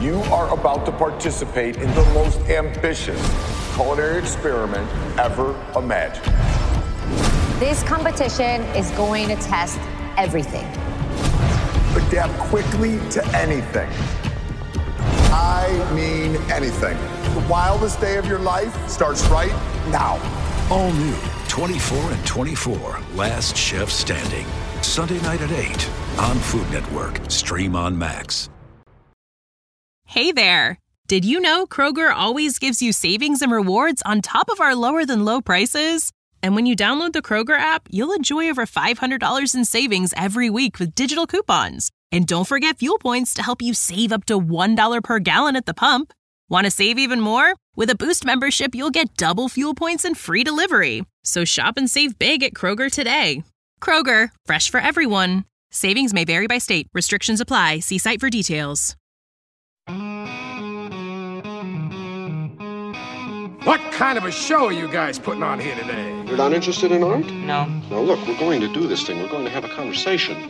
You are about to participate in the most ambitious culinary experiment ever imagined. This competition is going to test everything. Adapt quickly to anything. I mean anything. The wildest day of your life starts right now. All new 24 and 24, Last Chef Standing. Sunday night at 8 on Food Network. Stream on Max. Hey there. Did you know Kroger always gives you savings and rewards on top of our lower-than-low prices? And when you download the Kroger app, you'll enjoy over $500 in savings every week with digital coupons. And don't forget fuel points to help you save up to $1 per gallon at the pump. Want to save even more? With a Boost membership, you'll get double fuel points and free delivery. So shop and save big at Kroger today. Kroger, fresh for everyone. Savings may vary by state. Restrictions apply. See site for details. What kind of a show are you guys putting on here today? You're not interested in art? No. Now look, we're going to do this thing. We're going to have a conversation.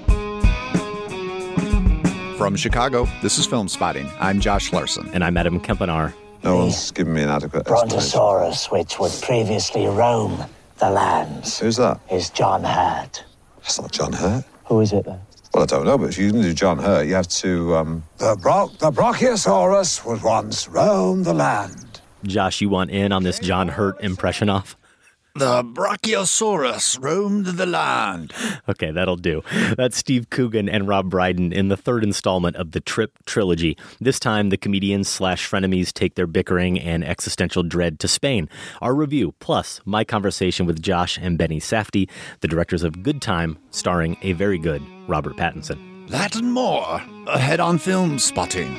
From Chicago, this is Film Spotting. I'm Josh Larson. And I'm Adam Kempenaar. No one's given me an adequate Brontosaurus, which would previously roam the lands. Who's that? Is John Hurt. That's not John Hurt. Who is it then? Well, I don't know, but if you can do John Hurt, you have to, The Brachiosaurus was once roamed the land. Josh, you want in on this John Hurt impression off? The Brachiosaurus roamed the land. Okay, that'll do. That's Steve Coogan and Rob Brydon in the third installment of the Trip trilogy. This time, the comedians/frenemies take their bickering and existential dread to Spain. Our review, plus my conversation with Josh and Benny Safdie, the directors of Good Time, starring a very good Robert Pattinson. That and more ahead on Film Spotting.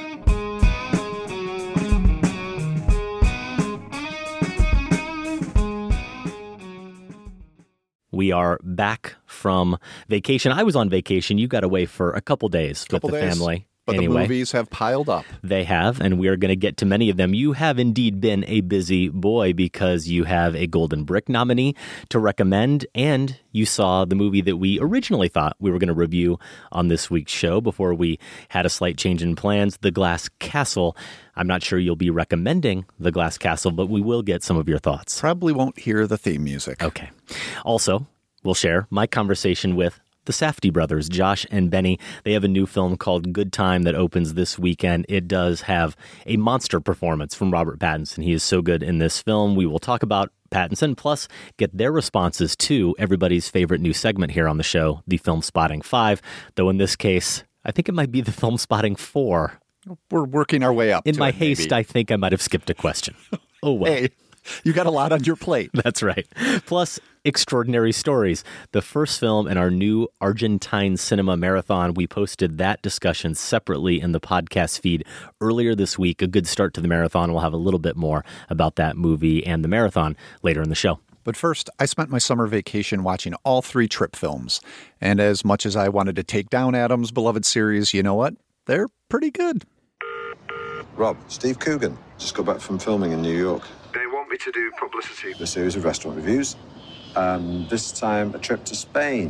We are back from vacation. I was on vacation. You got away for a couple days with the family. But anyway, the movies have piled up. They have, and we are going to get to many of them. You have indeed been a busy boy because you have a Golden Brick nominee to recommend, and you saw the movie that we originally thought we were going to review on this week's show before we had a slight change in plans, The Glass Castle. I'm not sure you'll be recommending The Glass Castle, but we will get some of your thoughts. Probably won't hear the theme music. Okay. Also, we'll share my conversation with the Safdie brothers, Josh and Benny. They have a new film called Good Time that opens this weekend. It does have a monster performance from Robert Pattinson. He is so good in this film. We will talk about Pattinson, plus get their responses to everybody's favorite new segment here on the show, the Film Spotting 5, though in this case, I think it might be the Film Spotting 4. We're working our way up. In my haste, I think I might have skipped a question. Oh, well. Hey, you got a lot on your plate. That's right. Plus, Extraordinary Stories, the first film in our new Argentine Cinema Marathon. We posted that discussion separately in the podcast feed earlier this week. A good start to the marathon. We'll have a little bit more about that movie and the marathon later in the show. But first, I spent my summer vacation watching all 3 Trip films. And as much as I wanted to take down Adam's beloved series, you know what? They're pretty good. Rob, Steve Coogan just got back from filming in New York. They want me to do publicity. A series of restaurant reviews. This time, a trip to Spain.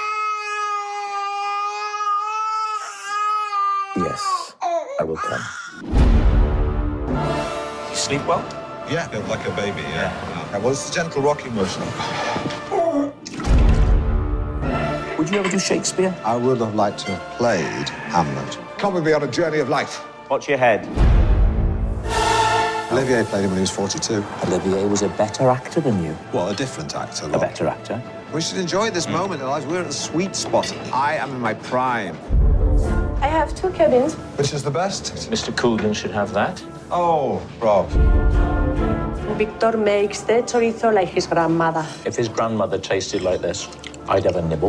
Yes, I will come. You sleep well? Yeah, like a baby, yeah. Well, it's a gentle rocking motion. Would you ever do Shakespeare? I would have liked to have played Hamlet. Come with me on a journey of life. Watch your head. Olivier played him when he was 42. Olivier was a better actor than you. Well, a different actor. A better actor? We should enjoy this moment in life. We're at the sweet spot. I am in my prime. I have 2 cabins. Which is the best? Mr. Coogan should have that. Oh, Rob. Victor makes the chorizo like his grandmother. If his grandmother tasted like this, I'd have a nibble.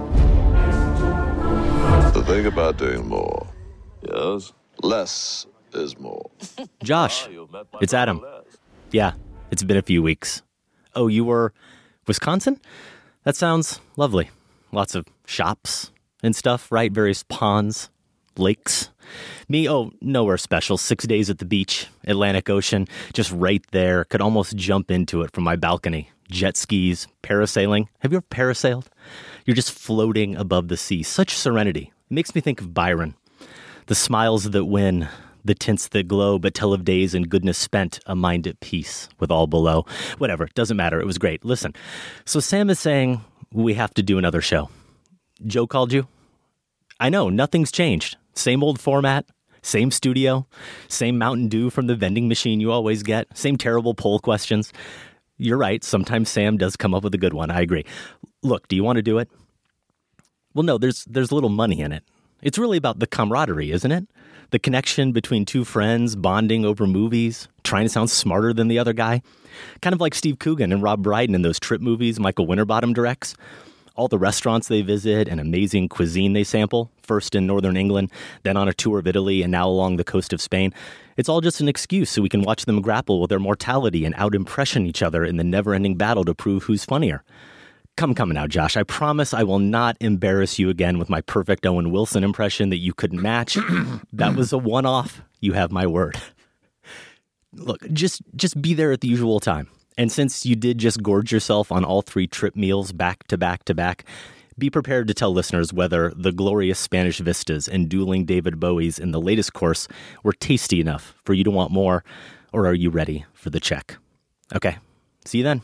The thing about doing more, yes, less is more. Josh, it's Adam. Yeah, it's been a few weeks. Oh, you were Wisconsin? That sounds lovely. Lots of shops and stuff, right? Various ponds, lakes. Me, nowhere special. 6 days at the beach, Atlantic Ocean, just right there. Could almost jump into it from my balcony. Jet skis, parasailing. Have you ever parasailed? You're just floating above the sea. Such serenity. It makes me think of Byron. The smiles that win, the tints that glow, but tell of days and goodness spent, a mind at peace with all below. Whatever, doesn't matter. It was great. Listen, so Sam is saying we have to do another show. Joe called you? I know, nothing's changed. Same old format, same studio, same Mountain Dew from the vending machine you always get, same terrible poll questions. You're right, sometimes Sam does come up with a good one. I agree. Look, do you want to do it? Well, no, there's little money in it. It's really about the camaraderie, isn't it? The connection between two friends, bonding over movies, trying to sound smarter than the other guy. Kind of like Steve Coogan and Rob Brydon in those Trip movies Michael Winterbottom directs. All the restaurants they visit and amazing cuisine they sample, first in northern England, then on a tour of Italy, and now along the coast of Spain. It's all just an excuse so we can watch them grapple with their mortality and out-impression each other in the never-ending battle to prove who's funnier. Come now, Josh. I promise I will not embarrass you again with my perfect Owen Wilson impression that you couldn't match. That was a one-off. You have my word. Look, just be there at the usual time. And since you did just gorge yourself on all 3 Trip meals back to back to back, be prepared to tell listeners whether the glorious Spanish vistas and dueling David Bowies in the latest course were tasty enough for you to want more, or are you ready for the check? Okay, see you then.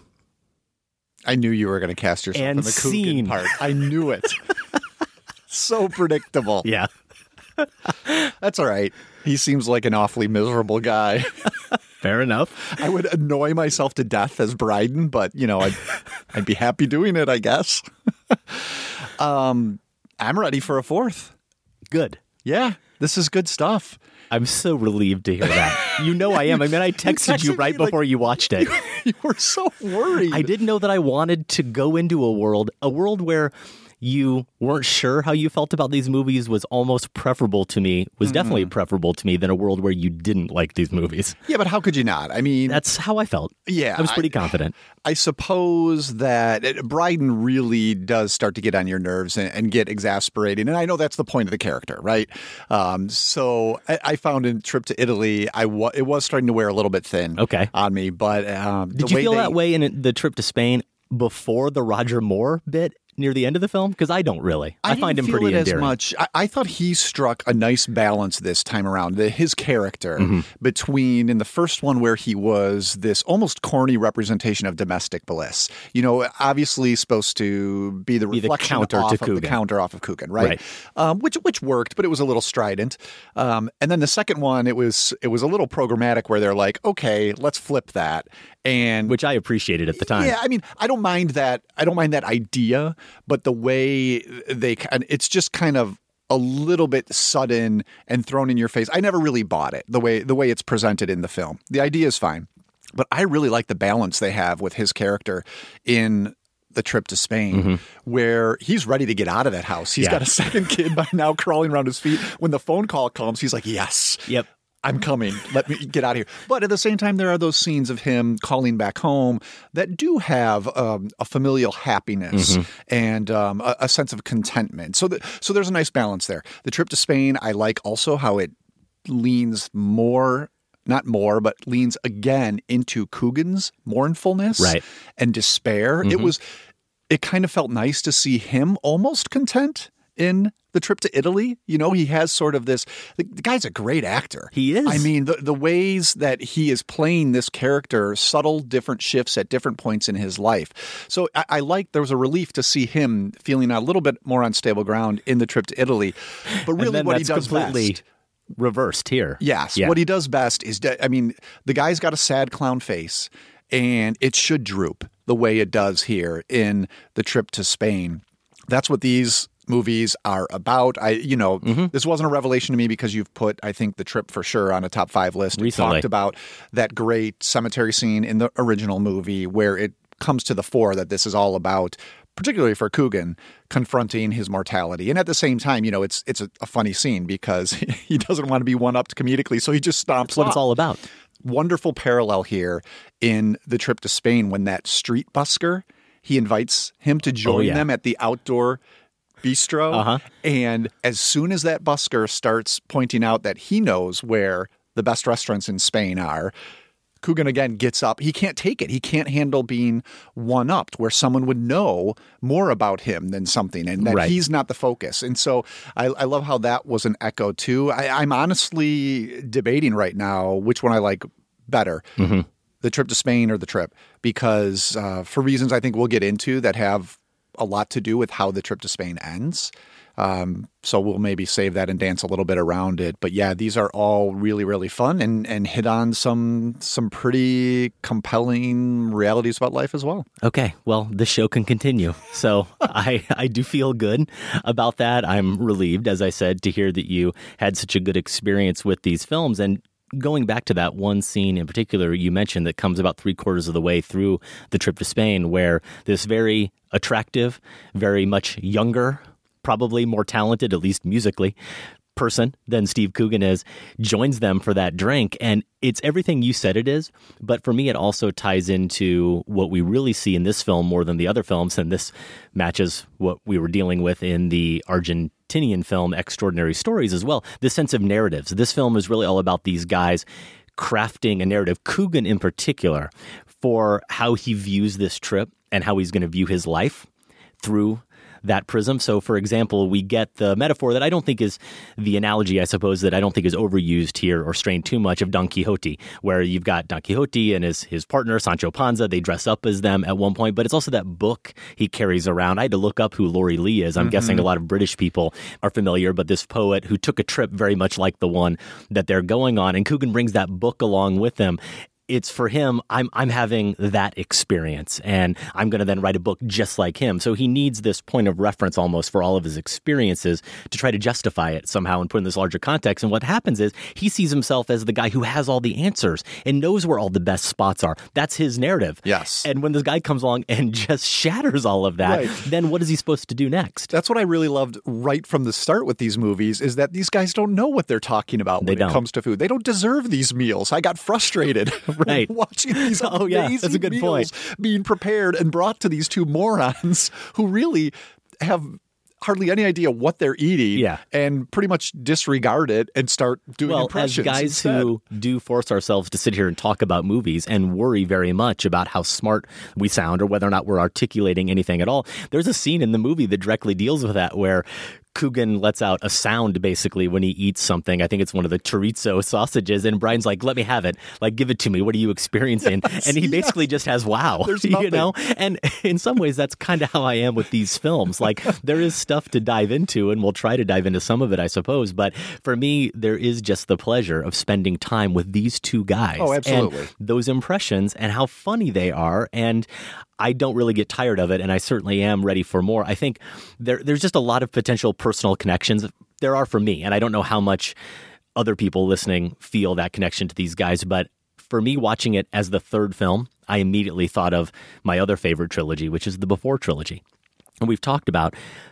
I knew you were going to cast yourself in the Coogan part. I knew it. So predictable. Yeah. That's all right. He seems like an awfully miserable guy. Fair enough. I would annoy myself to death as Brydon, but, I'd be happy doing it, I guess. I'm ready for a 4th. Good. Yeah, this is good stuff. I'm so relieved to hear that. You know I am. I mean, I texted you right before you watched it. You were so worried. I didn't know that I wanted to go into a world where you weren't sure how you felt about these movies was almost preferable to me, was definitely preferable to me than a world where you didn't like these movies. Yeah, but how could you not? I mean... That's how I felt. Yeah. I was pretty confident. I suppose that Brydon really does start to get on your nerves and get exasperating. And I know that's the point of the character, right? So I found in Trip to Italy, it was starting to wear a little bit thin on me. But did you feel that way in the Trip to Spain before the Roger Moore bit near the end of the film? Because I don't really. I find him pretty endearing. As much. I thought he struck a nice balance this time around. His character between in the first one where he was this almost corny representation of domestic bliss. Obviously supposed to be the reflection counter off to of Coogan. the counter off of Coogan, right? Which worked, but it was a little strident. And then the second one, it was a little programmatic where they're like, okay, let's flip that. And which I appreciated at the time. Yeah, I mean, I don't mind that idea, but the way it's just kind of a little bit sudden and thrown in your face. I never really bought it the way it's presented in the film. The idea is fine, but I really like the balance they have with his character in the Trip to Spain, where he's ready to get out of that house. He's got a second kid by now crawling around his feet. When the phone call comes, he's like, yes. Yep. I'm coming. Let me get out of here. But at the same time, there are those scenes of him calling back home that do have a familial happiness and a sense of contentment. So there's a nice balance there. The Trip to Spain, I like also how it leans but leans again into Coogan's mournfulness and despair. It kind of felt nice to see him almost content in the Trip to Italy. He has sort of this, the guy's a great actor. He is. I mean, the ways that he is playing this character, subtle different shifts at different points in his life. So I like, there was a relief to see him feeling a little bit more on stable ground in the Trip to Italy. But really what he does completely best. Reversed here. Yes. Yeah. What he does best is, the guy's got a sad clown face and it should droop the way it does here in the Trip to Spain. That's what these movies are about. This wasn't a revelation to me because you've put, I think, The Trip for sure on a top 5 list. We talked about that great cemetery scene in the original movie where it comes to the fore that this is all about, particularly for Coogan, confronting his mortality. And at the same time, it's a funny scene because he doesn't want to be one-upped comedically, so he just stomps off. That's what it's all about. Wonderful parallel here in The Trip to Spain when that street busker, he invites him to join them at the outdoor bistro. And as soon as that busker starts pointing out that he knows where the best restaurants in Spain are, Coogan, again, gets up. He can't take it. He can't handle being one-upped where someone would know more about him than something and that he's not the focus. And so I love how that was an echo, too. I'm honestly debating right now which one I like better, the trip to Spain or the trip, because for reasons I think we'll get into that have a lot to do with how the trip to Spain ends. So we'll maybe save that and dance a little bit around it. But yeah, these are all really, really fun and hit on some pretty compelling realities about life as well. Okay, well, the show can continue. So I do feel good about that. I'm relieved, as I said, to hear that you had such a good experience with these films. And going back to that one scene in particular you mentioned that comes about 3/4 of the way through the trip to Spain, where this very attractive, very much younger, probably more talented, at least musically, person than Steve Coogan is, joins them for that drink. And it's everything you said it is. But for me, it also ties into what we really see in this film more than the other films. And this matches what we were dealing with in the Argentinian film Extraordinary Stories as well. This sense of narratives. This film is really all about these guys crafting a narrative, Coogan in particular, for how he views this trip and how he's going to view his life through that prism. So, for example, we get the metaphor that I don't think is the analogy, I suppose, that I don't think is overused here or strained too much of Don Quixote, where you've got Don Quixote and his partner, Sancho Panza. They dress up as them at one point, but it's also that book he carries around. I had to look up who Laurie Lee is. I'm guessing a lot of British people are familiar, but this poet who took a trip very much like the one that they're going on, and Coogan brings that book along with him. It's for him, I'm having that experience, and I'm going to then write a book just like him. So he needs this point of reference almost for all of his experiences to try to justify it somehow and put in this larger context. And what happens is he sees himself as the guy who has all the answers and knows where all the best spots are. That's his narrative. Yes. And when this guy comes along and just shatters all of that, then what is he supposed to do next? That's what I really loved right from the start with these movies, is that these guys don't know what they're talking about when it comes to food. They don't deserve these meals. I got frustrated. Right. Watching these amazing that's a good meals point. being prepared and brought to these two morons who really have hardly any idea what they're eating and pretty much disregard it and start doing impressions. As guys instead. who do force ourselves to sit here and talk about movies and worry very much about how smart we sound or whether or not we're articulating anything at all, there's a scene in the movie that directly deals with that where Coogan lets out a sound basically when he eats something. I think it's one of the chorizo sausages, and Brian's like, "Let me have it. Like, give it to me. What are you experiencing?" And he basically just has wow. There's nothing. You know? And in some ways, that's kind of how I am with these films. Like, there is stuff to dive into, and we'll try to dive into some of it, I suppose. But for me, there is just the pleasure of spending time with these two guys. Oh, absolutely. And those impressions and how funny they are. And I don't really get tired of it, and I certainly am ready for more. I think there's just a lot of potential personal connections. There are for me, and I don't know how much other people listening feel that connection to these guys, but for me, watching it as the third film, I immediately thought of my other favorite trilogy, which is the Before trilogy. And we've talked about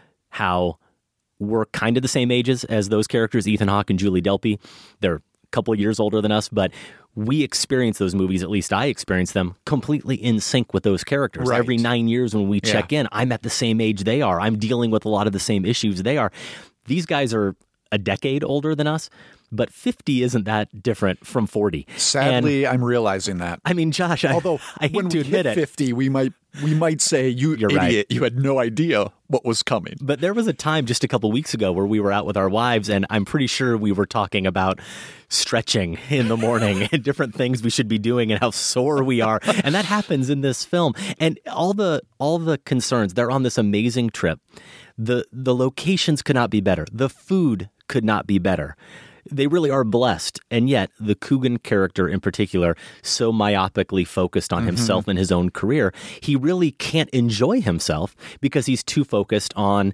how we're kind of the same ages as those characters, Ethan Hawke and Julie Delpy. They're a couple of years older than us, but we experience those movies, at least I experience them, completely in sync with those characters. Right. Every 9 years when we check in, I'm at the same age they are. I'm dealing with a lot of the same issues they are. These guys are a decade older than us, but 50 isn't that different from 40. Sadly, I'm realizing that. I mean, Josh, although I hate when to we admit hit it. 50, we might say, "You're idiot, right. You had no idea what was coming." But there was a time just a couple weeks ago where we were out with our wives, and I'm pretty sure we were talking about stretching in the morning and different things we should be doing and how sore we are. And that happens in this film. And all the concerns, they're on this amazing trip. The locations could not be better. The food could not be better. They really are blessed. And yet the Coogan character in particular, so myopically focused on himself and his own career, he really can't enjoy himself because he's too focused on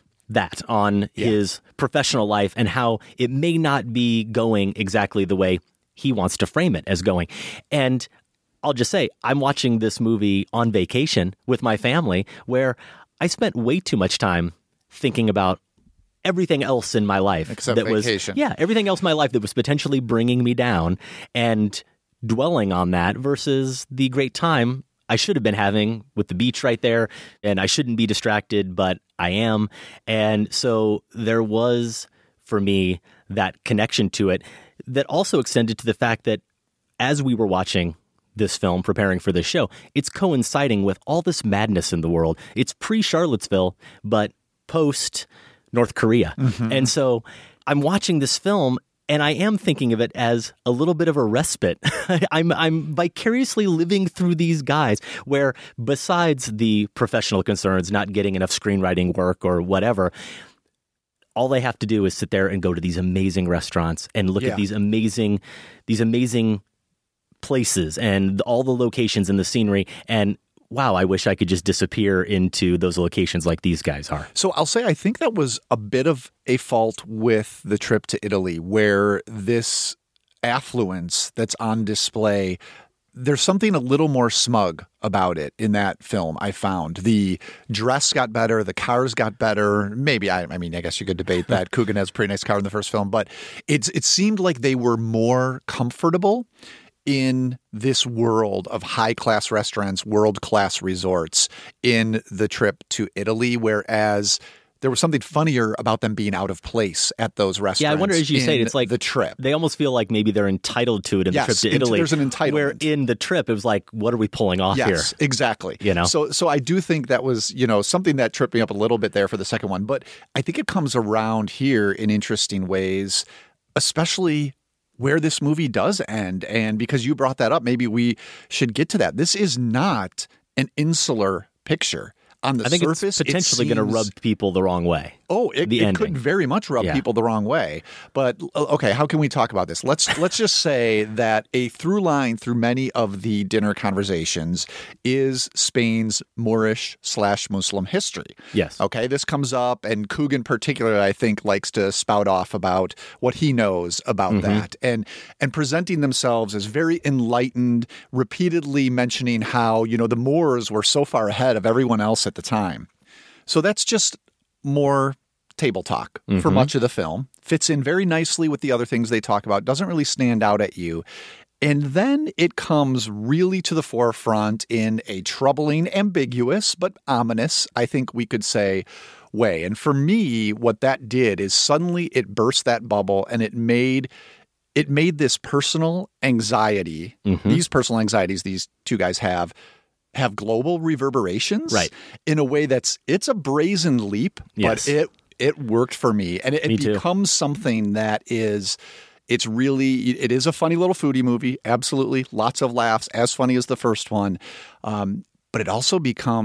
his professional life and how it may not be going exactly the way he wants to frame it as going. And I'll just say, I'm watching this movie on vacation with my family where I spent way too much time thinking about everything else in my life. Except that vacation. Everything else in my life that was potentially bringing me down and dwelling on that versus the great time I should have been having with the beach right there. And I shouldn't be distracted, but I am. And so there was, for me, that connection to it that also extended to the fact that as we were watching this film, preparing for this show, it's coinciding with all this madness in the world. It's pre-Charlottesville, but post-North Korea. And so I'm watching this film, and I am thinking of it as a little bit of a respite. I'm vicariously living through these guys where, besides the professional concerns, not getting enough screenwriting work or whatever, all they have to do is sit there and go to these amazing restaurants and look at these amazing places and all the locations and the scenery. And wow, I wish I could just disappear into those locations like these guys are. So I'll say I think that was a bit of a fault with the trip to Italy, where this affluence that's on display, there's something a little more smug about it in that film, I found. The dress got better. The cars got better. Maybe, I guess you could debate that. Coogan has a pretty nice car in the first film, but it seemed like they were more comfortable in this world of high-class restaurants, world-class resorts in the trip to Italy, whereas there was something funnier about them being out of place at those restaurants. Yeah, I wonder, as you say, it's like the trip. They almost feel like maybe they're entitled to it in the trip to Italy. There's an entitlement. Where in the trip, it was like, what are we pulling off here? Yes, exactly. You know? So I do think that was, something that tripped me up a little bit there for the second one. But I think it comes around here in interesting ways, especially where this movie does end. And because you brought that up, maybe we should get to that. This is not an insular picture. On the surface, it's potentially going to rub people the wrong way. Oh, it could very much rub people the wrong way. But okay, how can we talk about this? Let's just say that a through line through many of the dinner conversations is Spain's Moorish/Muslim history. Yes. Okay, this comes up, and Coogan particularly, I think, likes to spout off about what he knows about that, and presenting themselves as very enlightened, repeatedly mentioning how the Moors were so far ahead of everyone else at the time. So that's just more table talk for much of the film. Fits in very nicely with the other things they talk about. Doesn't really stand out at you. And then it comes really to the forefront in a troubling, ambiguous, but ominous, I think we could say, way. And for me, what that did is suddenly it burst that bubble, and it made this personal anxiety, these personal anxieties these two guys have global reverberations, right? In a way it's a brazen leap, but it worked for me, and it becomes something that is. It is a funny little foodie movie. Absolutely. Lots of laughs, as funny as the first one. But it also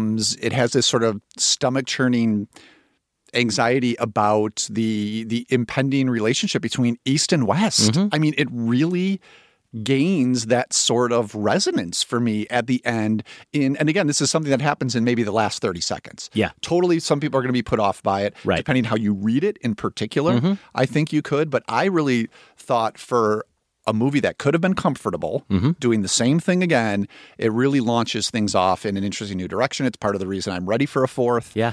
it has this sort of stomach churning anxiety about the impending relationship between East and West. I mean, it really gains that sort of resonance for me at the end. And again, this is something that happens in maybe the last 30 seconds. Yeah. Totally, some people are going to be put off by it, right, depending how you read it in particular. I think you could, but I really thought for a movie that could have been comfortable, doing the same thing again, it really launches things off in an interesting new direction. It's part of the reason I'm ready for a fourth. Yeah.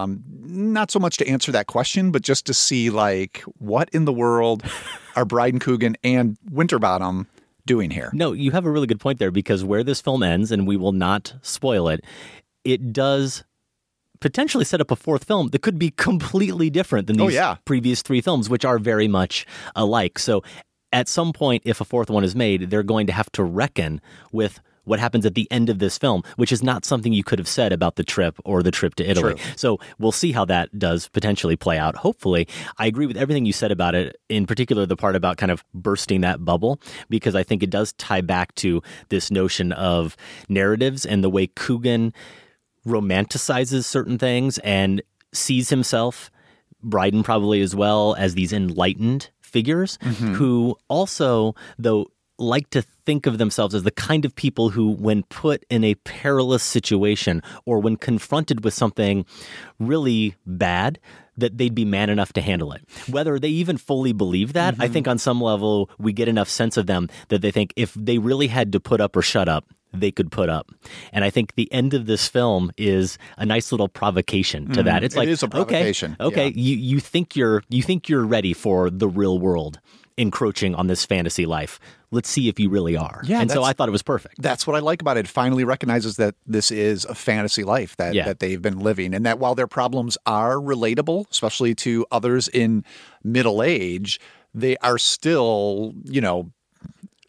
Not so much to answer that question, but just to see what in the world are Bryden Coogan and Winterbottom doing here. No, you have a really good point there, because where this film ends, and we will not spoil it, it does potentially set up a fourth film that could be completely different than these previous three films, which are very much alike. So at some point, if a fourth one is made, they're going to have to reckon with what happens at the end of this film, which is not something you could have said about the trip or the trip to Italy. True. So we'll see how that does potentially play out. Hopefully, I agree with everything you said about it, in particular the part about kind of bursting that bubble, because I think it does tie back to this notion of narratives and the way Coogan romanticizes certain things and sees himself, Bryden probably as well, as these enlightened figures who also, though, like to think of themselves as the kind of people who, when put in a perilous situation or when confronted with something really bad, that they'd be man enough to handle it. Whether they even fully believe that, I think on some level we get enough sense of them that they think if they really had to put up or shut up, they could put up. And I think the end of this film is a nice little provocation to that. It's like, it is a provocation. Okay, you think you're ready for the real world encroaching on this fantasy life. Let's see if you really are. Yeah, and so I thought it was perfect. That's what I like about it. It finally recognizes that this is a fantasy life that they've been living, and that while their problems are relatable, especially to others in middle age, they are still,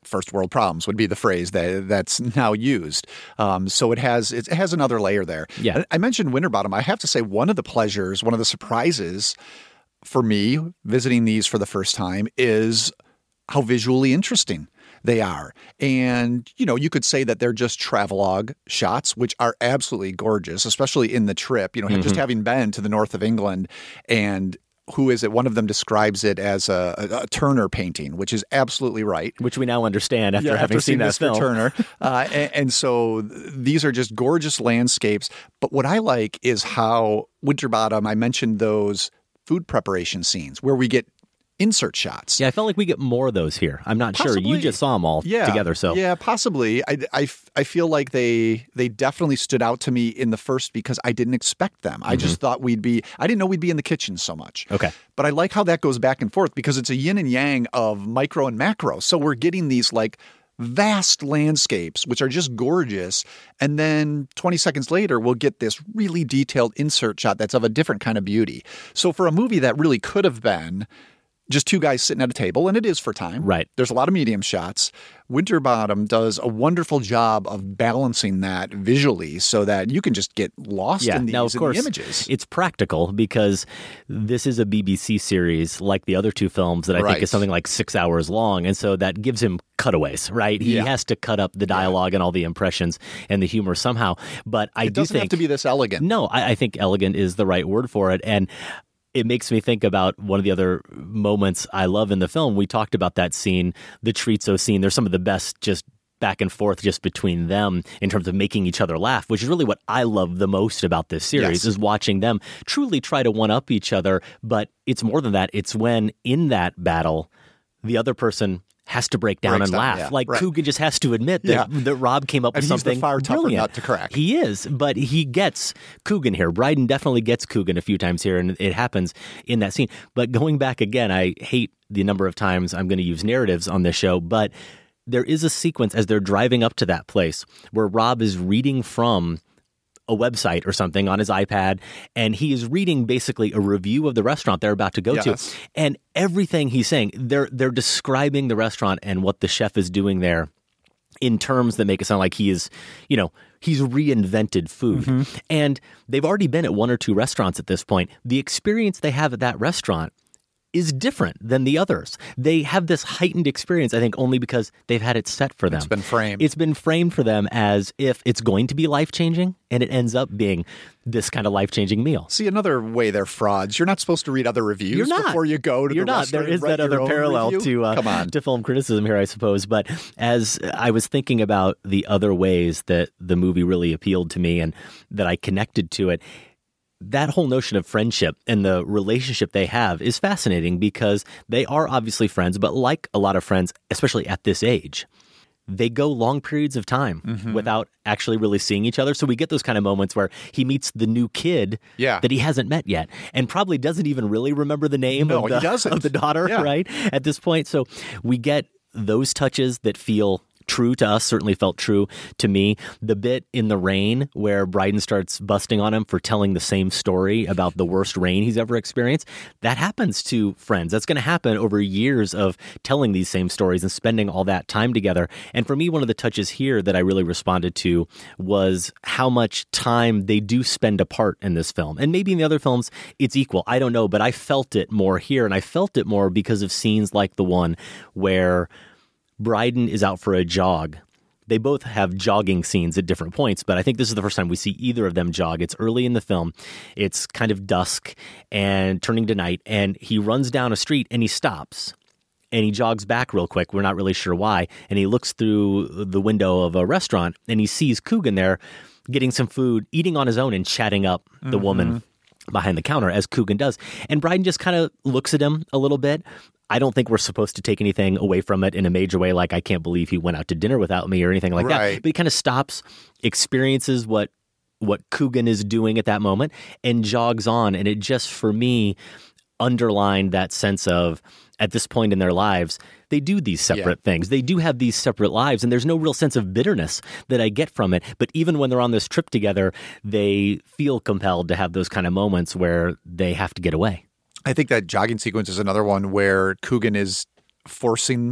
first world problems would be the phrase that's now used. So it has another layer there. Yeah. I mentioned Winterbottom. I have to say one of the surprises for me visiting these for the first time is how visually interesting they are. And, you could say that they're just travelogue shots, which are absolutely gorgeous, especially in the trip, just having been to the north of England. And who is it? One of them describes it as a Turner painting, which is absolutely right. Which we now understand after having seen that film. Turner. And so these are just gorgeous landscapes. But what I like is how Winterbottom, I mentioned those food preparation scenes where we get insert shots. Yeah, I felt like we get more of those here. I'm not sure. You just saw them all together. So yeah, possibly. I feel like they definitely stood out to me in the first because I didn't expect them. I just thought I didn't know we'd be in the kitchen so much. Okay. But I like how that goes back and forth because it's a yin and yang of micro and macro. So we're getting these like vast landscapes, which are just gorgeous. And then 20 seconds later, we'll get this really detailed insert shot that's of a different kind of beauty. So for a movie that really could have been just two guys sitting at a table, and it is for time. Right. There's a lot of medium shots. Winterbottom does a wonderful job of balancing that visually so that you can just get lost in these now, of course, images. It's practical because this is a BBC series like the other two films that I think is something like 6 hours long. And so that gives him cutaways, right? He has to cut up the dialogue and all the impressions and the humor somehow. But it doesn't have to be this elegant. No, I think elegant is the right word for it. And it makes me think about one of the other moments I love in the film. We talked about that scene, the chorizo scene. There's some of the best just back and forth just between them in terms of making each other laugh, which is really what I love the most about this series is watching them truly try to one-up each other. But it's more than that. It's when in that battle, the other person has to break down and laugh. Coogan just has to admit that Rob came up with something he's the far tougher brilliant. nut to crack. He is, but he gets Coogan here. Brydon definitely gets Coogan a few times here, and it happens in that scene. But going back again, I hate the number of times I'm going to use narratives on this show, but there is a sequence as they're driving up to that place where Rob is reading from a website or something on his iPad, and he is reading basically a review of the restaurant they're about to go to. And everything he's saying, they're describing the restaurant and what the chef is doing there in terms that make it sound like he is, he's reinvented food. And they've already been at one or two restaurants at this point. The experience they have at that restaurant is different than the others. They have this heightened experience, I think, only because they've had it set for them. It's been framed. It's been framed for them as if it's going to be life-changing, and it ends up being this kind of life-changing meal. See, another way they're frauds. You're not supposed to read other reviews before you go to the restaurant. There is that other parallel to film criticism here, I suppose. But as I was thinking about the other ways that the movie really appealed to me and that I connected to it, that whole notion of friendship and the relationship they have is fascinating because they are obviously friends, but like a lot of friends, especially at this age, they go long periods of time without actually really seeing each other. So we get those kind of moments where he meets the new kid that he hasn't met yet and probably doesn't even really remember the name of the daughter, right, at this point. So we get those touches that feel true to us, certainly felt true to me. The bit in the rain where Brydon starts busting on him for telling the same story about the worst rain he's ever experienced, that happens to friends. That's going to happen over years of telling these same stories and spending all that time together. And for me, one of the touches here that I really responded to was how much time they do spend apart in this film. And maybe in the other films, it's equal. I don't know, but I felt it more here. And I felt it more because of scenes like the one where Brydon is out for a jog. They both have jogging scenes at different points, but I think this is the first time we see either of them jog. It's early in the film. It's kind of dusk and turning to night, and he runs down a street and he stops. And he jogs back real quick. We're not really sure why. And he looks through the window of a restaurant and he sees Coogan there getting some food, eating on his own and chatting up the woman behind the counter, as Coogan does. And Brydon just kind of looks at him a little bit. I don't think we're supposed to take anything away from it in a major way, like I can't believe he went out to dinner without me or anything like that. But he kind of stops, experiences what Coogan is doing at that moment, and jogs on. And it just, for me, underlined that sense of, at this point in their lives, they do these separate things. They do have these separate lives, and there's no real sense of bitterness that I get from it. But even when they're on this trip together, they feel compelled to have those kind of moments where they have to get away. I think that jogging sequence is another one where Coogan is forcing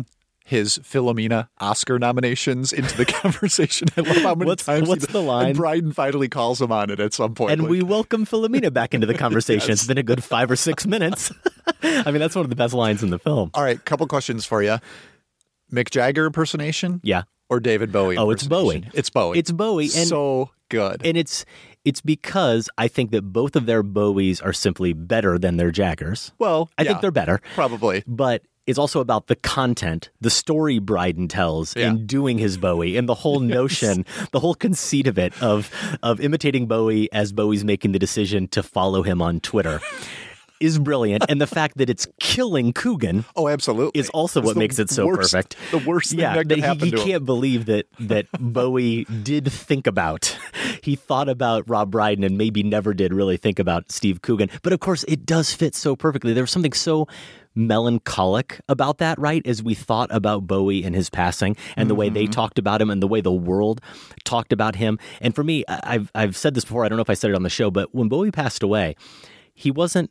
his Philomena Oscar nominations into the conversation. I love how many times what's the line? And Bryden finally calls him on it at some point. And we welcome Philomena back into the conversation. Yes. It's been a good 5 or 6 minutes. I mean, that's one of the best lines in the film. All right, couple questions for you. Mick Jagger impersonation? Yeah. Or David Bowie impersonation? Oh, it's Bowie. It's Bowie. It's Bowie. And, so good. And it's because I think that both of their Bowies are simply better than their Jaggers. Well, I think they're better. Probably. But it's also about the content, the story Bryden tells in doing his Bowie, and the whole notion, the whole conceit of it, of imitating Bowie as Bowie's making the decision to follow him on Twitter. Is brilliant, and the fact that it's killing Coogan, absolutely, is also what makes it so perfect. The worst thing that could happen to him. He can't believe that Bowie did think about. He thought about Rob Brydon and maybe never did really think about Steve Coogan. But of course, it does fit so perfectly. There was something so melancholic about that, right? As we thought about Bowie and his passing, and the way they talked about him, and the way the world talked about him. And for me, I've said this before. I don't know if I said it on the show, but when Bowie passed away, he wasn't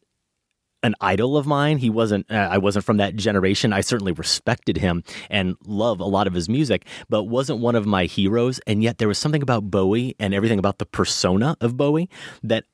an idol of mine. He wasn't. I wasn't from that generation. I certainly respected him and love a lot of his music, but wasn't one of my heroes. And yet there was something about Bowie and everything about the persona of Bowie that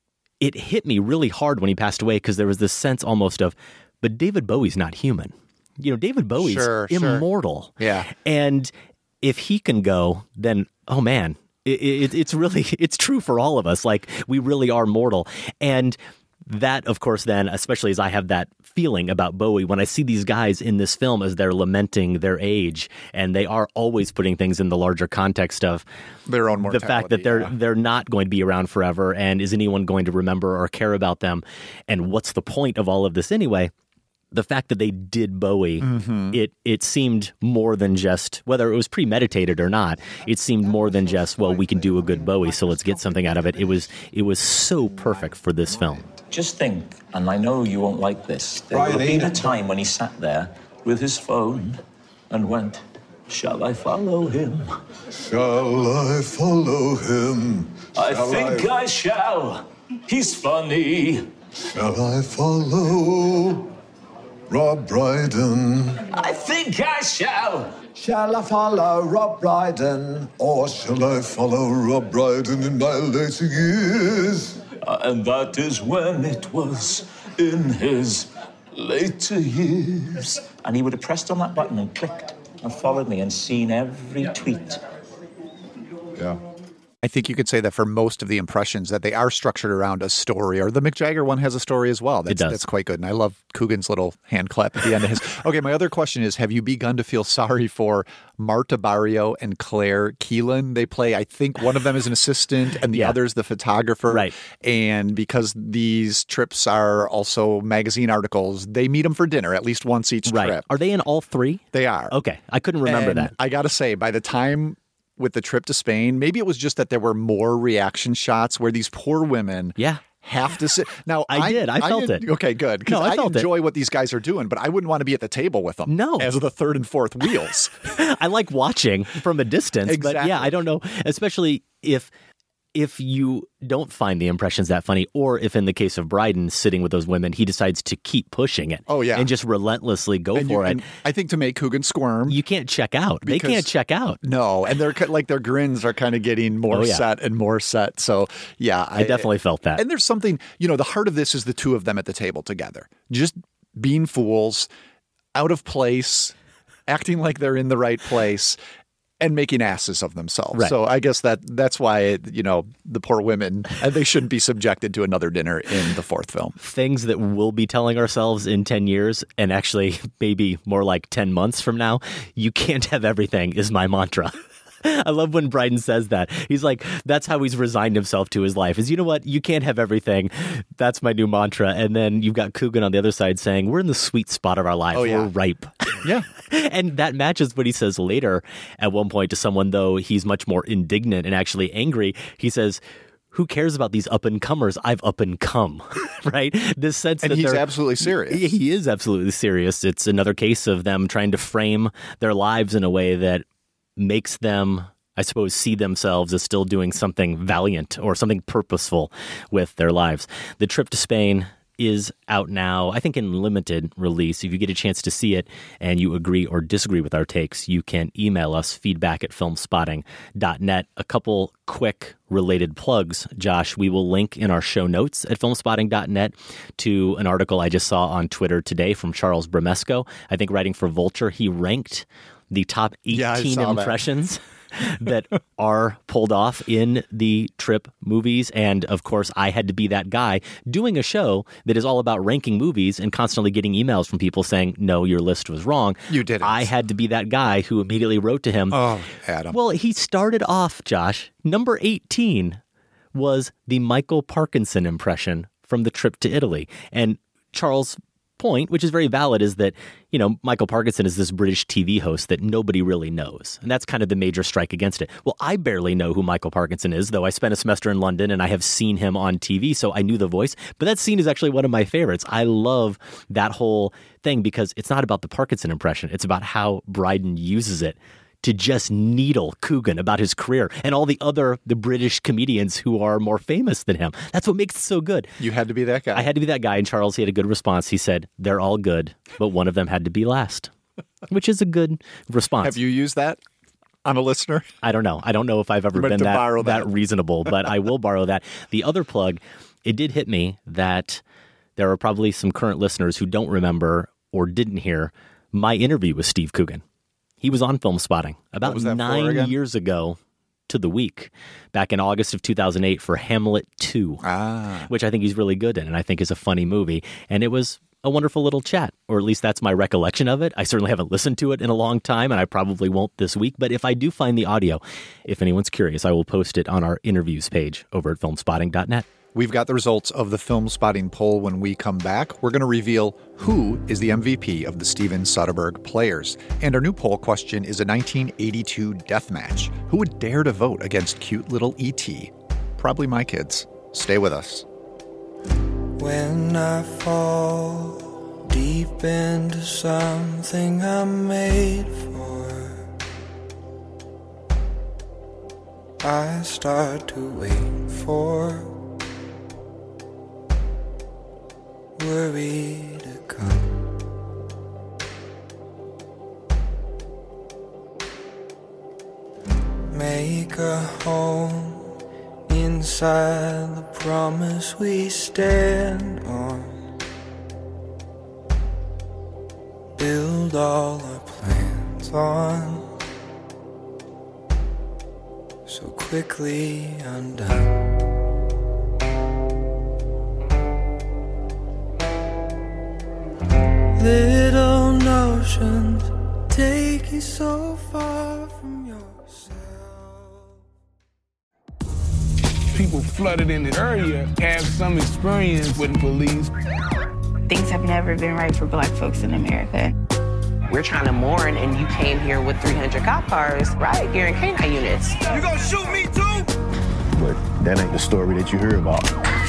it hit me really hard when he passed away, because there was this sense almost of, but David Bowie's not human. You know, David Bowie's immortal. Yeah. And if he can go, then, oh man, it's really, it's true for all of us. Like, we really are mortal. And that, of course, then, especially as I have that feeling about Bowie, when I see these guys in this film as they're lamenting their age, and they are always putting things in the larger context of their own mortality, the fact that they're not going to be around forever, and is anyone going to remember or care about them, and what's the point of all of this anyway? The fact that they did Bowie, it seemed more than just, whether it was premeditated or not, it seemed more than just, well, we can do a good Bowie, so let's get something out of it. It was so perfect for this film. Just think, and I know you won't like this, there would have been a time when he sat there with his phone and went, shall I follow him? Shall I follow him? I think I shall. He's funny. Shall I follow Rob Brydon? I think I shall. Shall I follow Rob Brydon? Or shall I follow Rob Brydon in my later years? And that is when it was in his later years. And he would have pressed on that button and clicked and followed me and seen every tweet. Yeah. I think you could say that for most of the impressions, that they are structured around a story, or the Mick Jagger one has a story as well. That's quite good. And I love Coogan's little hand clap at the end of his. Okay, my other question is, have you begun to feel sorry for Marta Barrio and Claire Keelan? They play, I think one of them is an assistant and the other's the photographer. Right. And because these trips are also magazine articles, they meet them for dinner at least once each trip. Are they in all three? They are. Okay. I couldn't remember that. I got to say, by the time with the trip to Spain, maybe it was just that there were more reaction shots where these poor women have to sit. Now, I felt it. Okay, good. Because I enjoy what these guys are doing, but I wouldn't want to be at the table with them. No. As the third and fourth wheels. I like watching from a distance, but yeah, I don't know, especially if you don't find the impressions that funny, or if in the case of Brydon sitting with those women, he decides to keep pushing it. Oh, yeah. And just relentlessly go for it. And I think to make Coogan squirm, you can't check out. They can't check out. No. And they're like, their grins are kind of getting more set and more set. So yeah. I definitely felt that. And there's something, the heart of this is the two of them at the table together, just being fools, out of place, acting like they're in the right place, and making asses of themselves. Right. So I guess that's why, the poor women, they shouldn't be subjected to another dinner in the fourth film. Things that we'll be telling ourselves in 10 years, and actually maybe more like 10 months from now, you can't have everything is my mantra. I love when Brydon says that. He's like, that's how he's resigned himself to his life, is, you know what? You can't have everything. That's my new mantra. And then you've got Coogan on the other side saying, we're in the sweet spot of our life. Oh, yeah. We're ripe. Yeah. And that matches what he says later at one point to someone, though he's much more indignant and actually angry. He says, who cares about these up-and-comers? I've up-and-come, right? This sense and that he's absolutely serious. He is absolutely serious. It's another case of them trying to frame their lives in a way that makes them, I suppose, see themselves as still doing something valiant or something purposeful with their lives. The trip to Spain is out now, I think in limited release. If you get a chance to see it and you agree or disagree with our takes, you can email us feedback@filmspotting.net. A couple quick related plugs, Josh. We will link in our show notes at filmspotting.net to an article I just saw on Twitter today from Charles Bramesco. I think writing for Vulture, he ranked the top 18 impressions that are pulled off in the Trip movies. And of course, I had to be that guy doing a show that is all about ranking movies and constantly getting emails from people saying, no, your list was wrong. You didn't. I had to be that guy who immediately wrote to him. Oh, Adam. Well, he started off, Josh, number 18 was the Michael Parkinson impression from the Trip to Italy. And Charles' point, which is very valid, is that, you know, Michael Parkinson is this British TV host that nobody really knows. And that's kind of the major strike against it. Well, I barely know who Michael Parkinson is, though I spent a semester in London and I have seen him on TV, so I knew the voice. But that scene is actually one of my favorites. I love that whole thing because it's not about the Parkinson impression. It's about how Brydon uses it to just needle Coogan about his career and all the British comedians who are more famous than him. That's what makes it so good. You had to be that guy. I had to be that guy. And Charles, he had a good response. He said, they're all good, but one of them had to be last, which is a good response. Have you used that on a listener? I don't know. I don't know if I've ever been that reasonable, but I will borrow that. The other plug, it did hit me that there are probably some current listeners who don't remember or didn't hear my interview with Steve Coogan. He was on Film Spotting about 9 years ago to the week, back in August of 2008 for Hamlet 2, which I think he's really good in and I think is a funny movie. And it was a wonderful little chat, or at least that's my recollection of it. I certainly haven't listened to it in a long time, and I probably won't this week. But if I do find the audio, if anyone's curious, I will post it on our interviews page over at filmspotting.net. We've got the results of the Film Spotting poll when we come back. We're going to reveal who is the MVP of the Steven Soderbergh Players. And our new poll question is a 1982 death match. Who would dare to vote against cute little E.T.? Probably my kids. Stay with us. When I fall deep into something I'm made for, I start to wait for worry to come. Make a home inside the promise we stand on. Build all our plans on, so quickly undone. Little notions take you so far from yourself. People flooded in the area have some experience with police. Things have never been right for Black folks in America. We're trying to mourn, and you came here with 300 cop cars, right? You're in canine units. You gonna shoot me too? But that ain't the story that you hear about.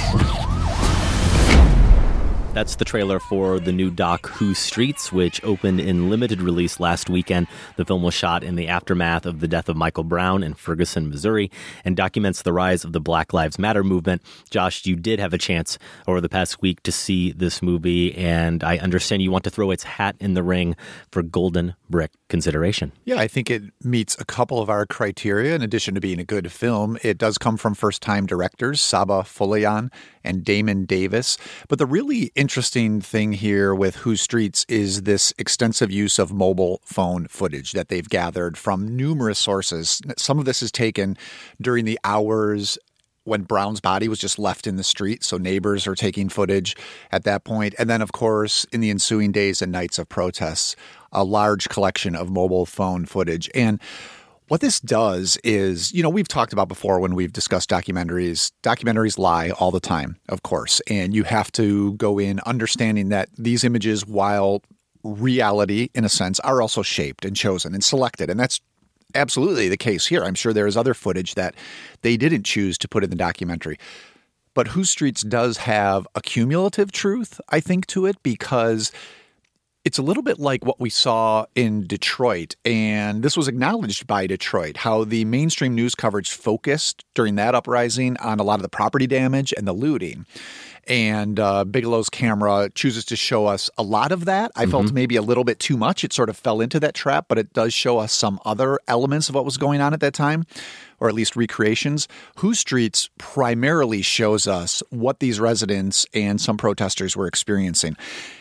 That's the trailer for the new doc Whose Streets, which opened in limited release last weekend. The film was shot in the aftermath of the death of Michael Brown in Ferguson, Missouri, and documents the rise of the Black Lives Matter movement. Josh, you did have a chance over the past week to see this movie, and I understand you want to throw its hat in the ring for Golden Brick consideration. Yeah, I think it meets a couple of our criteria. In addition to being a good film, it does come from first-time directors, Saba Folayan and Damon Davis. But the really interesting thing here with Whose Streets is this extensive use of mobile phone footage that they've gathered from numerous sources. Some of this is taken during the hours when Brown's body was just left in the street, so neighbors are taking footage at that point. And then, of course, in the ensuing days and nights of protests, a large collection of mobile phone footage. And what this does is, you know, we've talked about before when we've discussed documentaries lie all the time, of course, and you have to go in understanding that these images, while reality in a sense, are also shaped and chosen and selected. And that's absolutely the case here. I'm sure there is other footage that they didn't choose to put in the documentary. But Whose Streets does have a cumulative truth, I think, to it, because it's a little bit like what we saw in Detroit, and this was acknowledged by Detroit, how the mainstream news coverage focused during that uprising on a lot of the property damage and the looting. And Bigelow's camera chooses to show us a lot of that. I felt maybe a little bit too much. It sort of fell into that trap, but it does show us some other elements of what was going on at that time, or at least recreations. Who Streets primarily shows us what these residents and some protesters were experiencing.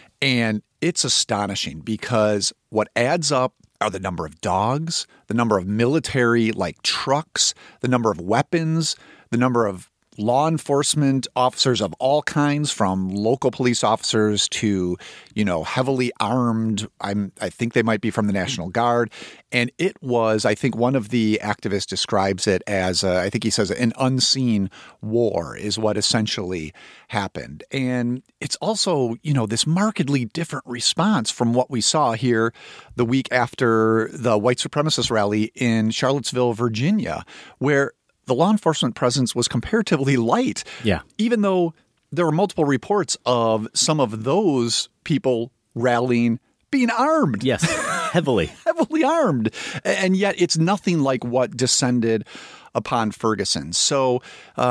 And it's astonishing because what adds up are the number of dogs, the number of military like trucks, the number of weapons, the number of law enforcement officers of all kinds, from local police officers to, heavily armed. I think they might be from the National Guard. And it was, I think one of the activists describes it as, I think he says an unseen war is what essentially happened. And it's also, this markedly different response from what we saw here the week after the white supremacist rally in Charlottesville, Virginia, where the law enforcement presence was comparatively light. Yeah. Even though there were multiple reports of some of those people rallying being armed. Yes, heavily. Heavily armed. And yet it's nothing like what descended upon Ferguson. So,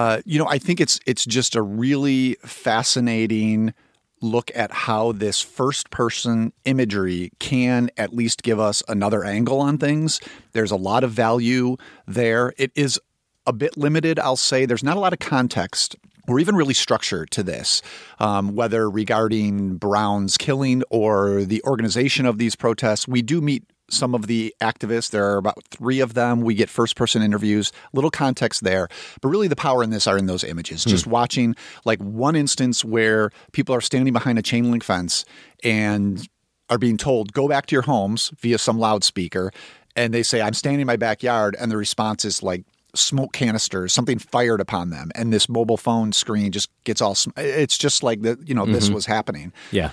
I think it's just a really fascinating look at how this first-person imagery can at least give us another angle on things. There's a lot of value there. It is a bit limited, I'll say. There's not a lot of context or even really structure to this, whether regarding Brown's killing or the organization of these protests. We do meet some of the activists. There are about 3 of them. We get first-person interviews, little context there. But really the power in this are in those images. Just watching like one instance where people are standing behind a chain link fence and are being told, go back to your homes via some loudspeaker. And they say, I'm standing in my backyard. And the response is like, smoke canisters, something fired upon them, and this mobile phone screen just gets all. It's just like that. This was happening. Yeah.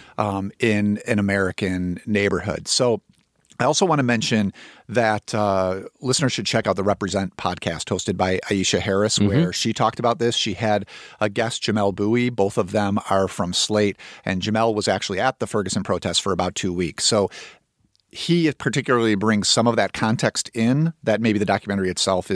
In an American neighborhood. So I also want to mention that listeners should check out the Represent podcast hosted by Aisha Harris, where she talked about this. She had a guest, Jamel Bowie. Both of them are from Slate, and Jamel was actually at the Ferguson protest for about 2 weeks. So he particularly brings some of that context in that maybe the documentary itself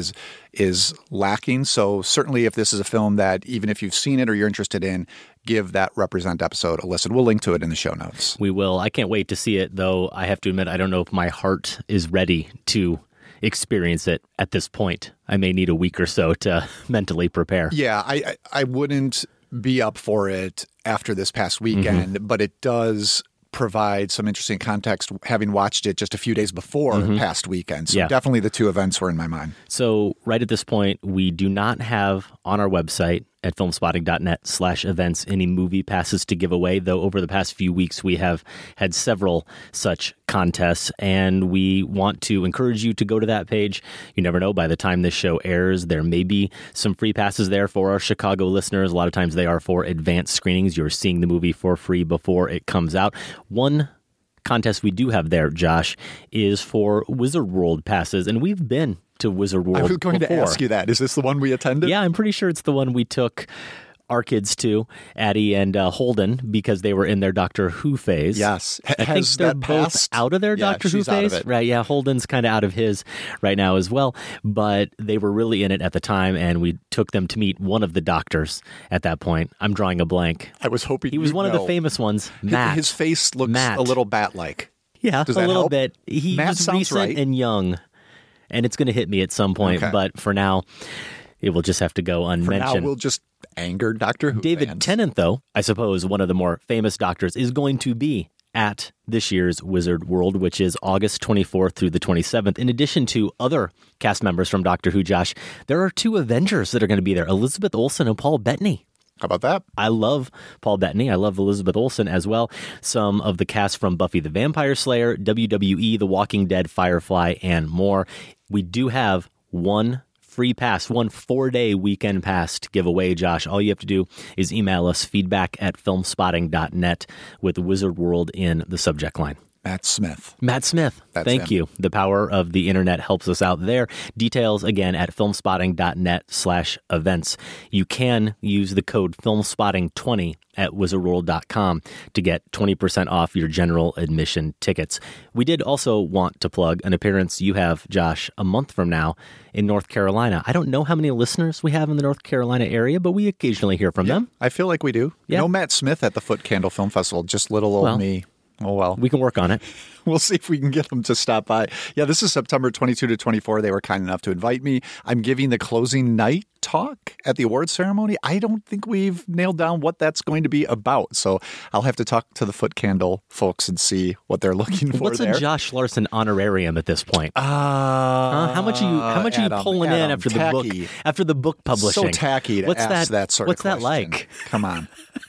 is lacking. So certainly if this is a film that even if you've seen it or you're interested in, give that Represent episode a listen. We'll link to it in the show notes. We will. I can't wait to see it, though. I have to admit, I don't know if my heart is ready to experience it at this point. I may need a week or so to mentally prepare. Yeah, I wouldn't be up for it after this past weekend, but it does provide some interesting context having watched it just a few days before past weekend. So definitely the 2 events were in my mind. So right at this point, we do not have on our website at filmspotting.net/events any movie passes to give away, though over the past few weeks we have had several such contests, and we want to encourage you to go to that page. You never know, by the time this show airs, there may be some free passes there for our Chicago listeners. A lot of times they are for advanced screenings. You're seeing the movie for free before it comes out. One contest we do have there, Josh, is for Wizard World passes, and we've been to Wizard World. I was going to ask you that. Is this the one we attended? Yeah, I'm pretty sure it's the one we took our kids to, Addie and Holden, because they were in their Doctor Who phase. Yes. I think they're both out of their Doctor Who phase. Right, yeah, Holden's kind of out of his right now as well, but they were really in it at the time, and we took them to meet one of the doctors at that point. I'm drawing a blank. I was hoping he was one of the famous ones, Matt. His face looks a little bat-like. Yeah, Does a that little help? bit. He was recent right. and young, and it's going to hit me at some point, but for now, it will just have to go unmentioned. For now, we'll just anger Doctor Who David fans. Tennant, though, I suppose one of the more famous doctors, is going to be at this year's Wizard World, which is August 24th through the 27th. In addition to other cast members from Doctor Who, Josh, there are 2 Avengers that are going to be there, Elizabeth Olsen and Paul Bettany. How about that? I love Paul Bettany. I love Elizabeth Olsen as well. Some of the cast from Buffy the Vampire Slayer, WWE, The Walking Dead, Firefly, and more. We do have one free pass, one 4-day weekend pass to give away, Josh. All you have to do is email us feedback@filmspotting.net with Wizard World in the subject line. Matt Smith. Matt Smith. That's Thank him. you. The power of the internet helps us out there. Details, again, at filmspotting.net/events. You can use the code filmspotting20 at wizardworld.com to get 20% off your general admission tickets. We did also want to plug an appearance you have, Josh, a month from now in North Carolina. I don't know how many listeners we have in the North Carolina area, but we occasionally hear from them. I feel like we do. Yeah. No Matt Smith at the Foot Candle Film Festival, just little old me. Oh, well. We can work on it. We'll see if we can get them to stop by. Yeah, this is September 22 to 24. They were kind enough to invite me. I'm giving the closing night talk at the awards ceremony. I don't think we've nailed down what that's going to be about. So I'll have to talk to the Foot Candle folks and see what they're looking for. What's there. a Josh Larson honorarium at this point? How much are you pulling in after the book publishing? So tacky to ask that sort of question. What's that like? Come on.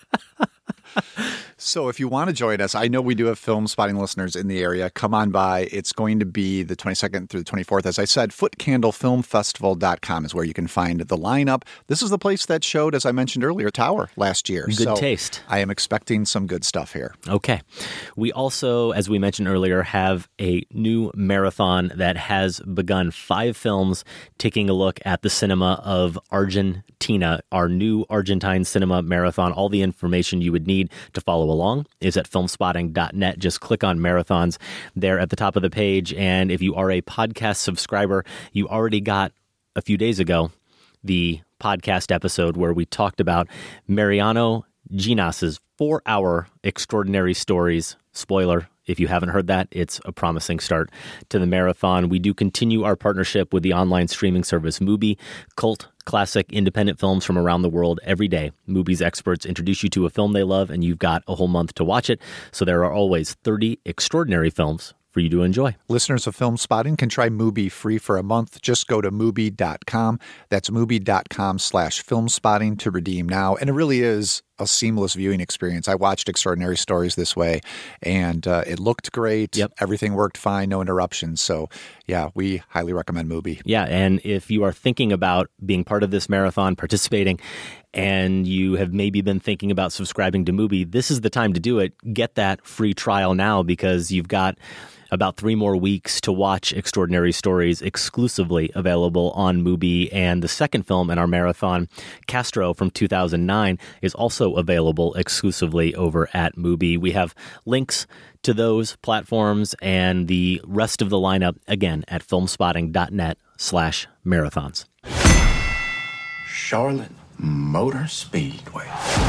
So if you want to join us, I know we do have Film Spotting listeners in the area. Come on by. It's going to be the 22nd through the 24th. As I said, footcandlefilmfestival.com is where you can find the lineup. This is the place that showed, as I mentioned earlier, Tower last year. Good taste. I am expecting some good stuff here. Okay. We also, as we mentioned earlier, have a new marathon that has begun. 5 films taking a look at the cinema of Argentina, our new Argentine cinema marathon. All the information you would need to follow along is at filmspotting.net. Just click on marathons there at the top of the page. And if you are a podcast subscriber, you already got a few days ago the podcast episode where we talked about Mariano Ginas's 4-hour Extraordinary Stories. Spoiler, if you haven't heard that, it's a promising start to the marathon. We do continue our partnership with the online streaming service Mubi. Cult, classic, independent films from around the world every day. Mubi's experts introduce you to a film they love, and you've got a whole month to watch it. So there are always 30 extraordinary films for you to enjoy. Listeners of Film Spotting can try Mubi free for a month. Just go to Mubi.com. That's Mubi.com/filmspotting to redeem now. And it really is a seamless viewing experience. I watched Extraordinary Stories this way, and it looked great. Yep. Everything worked fine, no interruptions. So, yeah, we highly recommend Mubi. Yeah, and if you are thinking about being part of this marathon, participating, and you have maybe been thinking about subscribing to Mubi, this is the time to do it. Get that free trial now because you've got about 3 more weeks to watch Extraordinary Stories exclusively available on Mubi. And the second film in our marathon, Castro from 2009, is also available exclusively over at Mubi. We have links to those platforms and the rest of the lineup, again, at filmspotting.net/marathons. Charlotte Motor Speedway.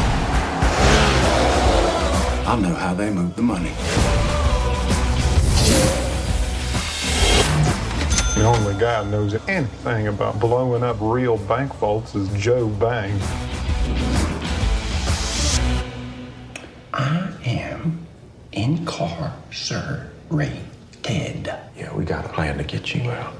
I know how they move the money. The only guy who knows anything about blowing up real bank vaults is Joe Bang. I am incarcerated. Yeah, we got a plan to get you out.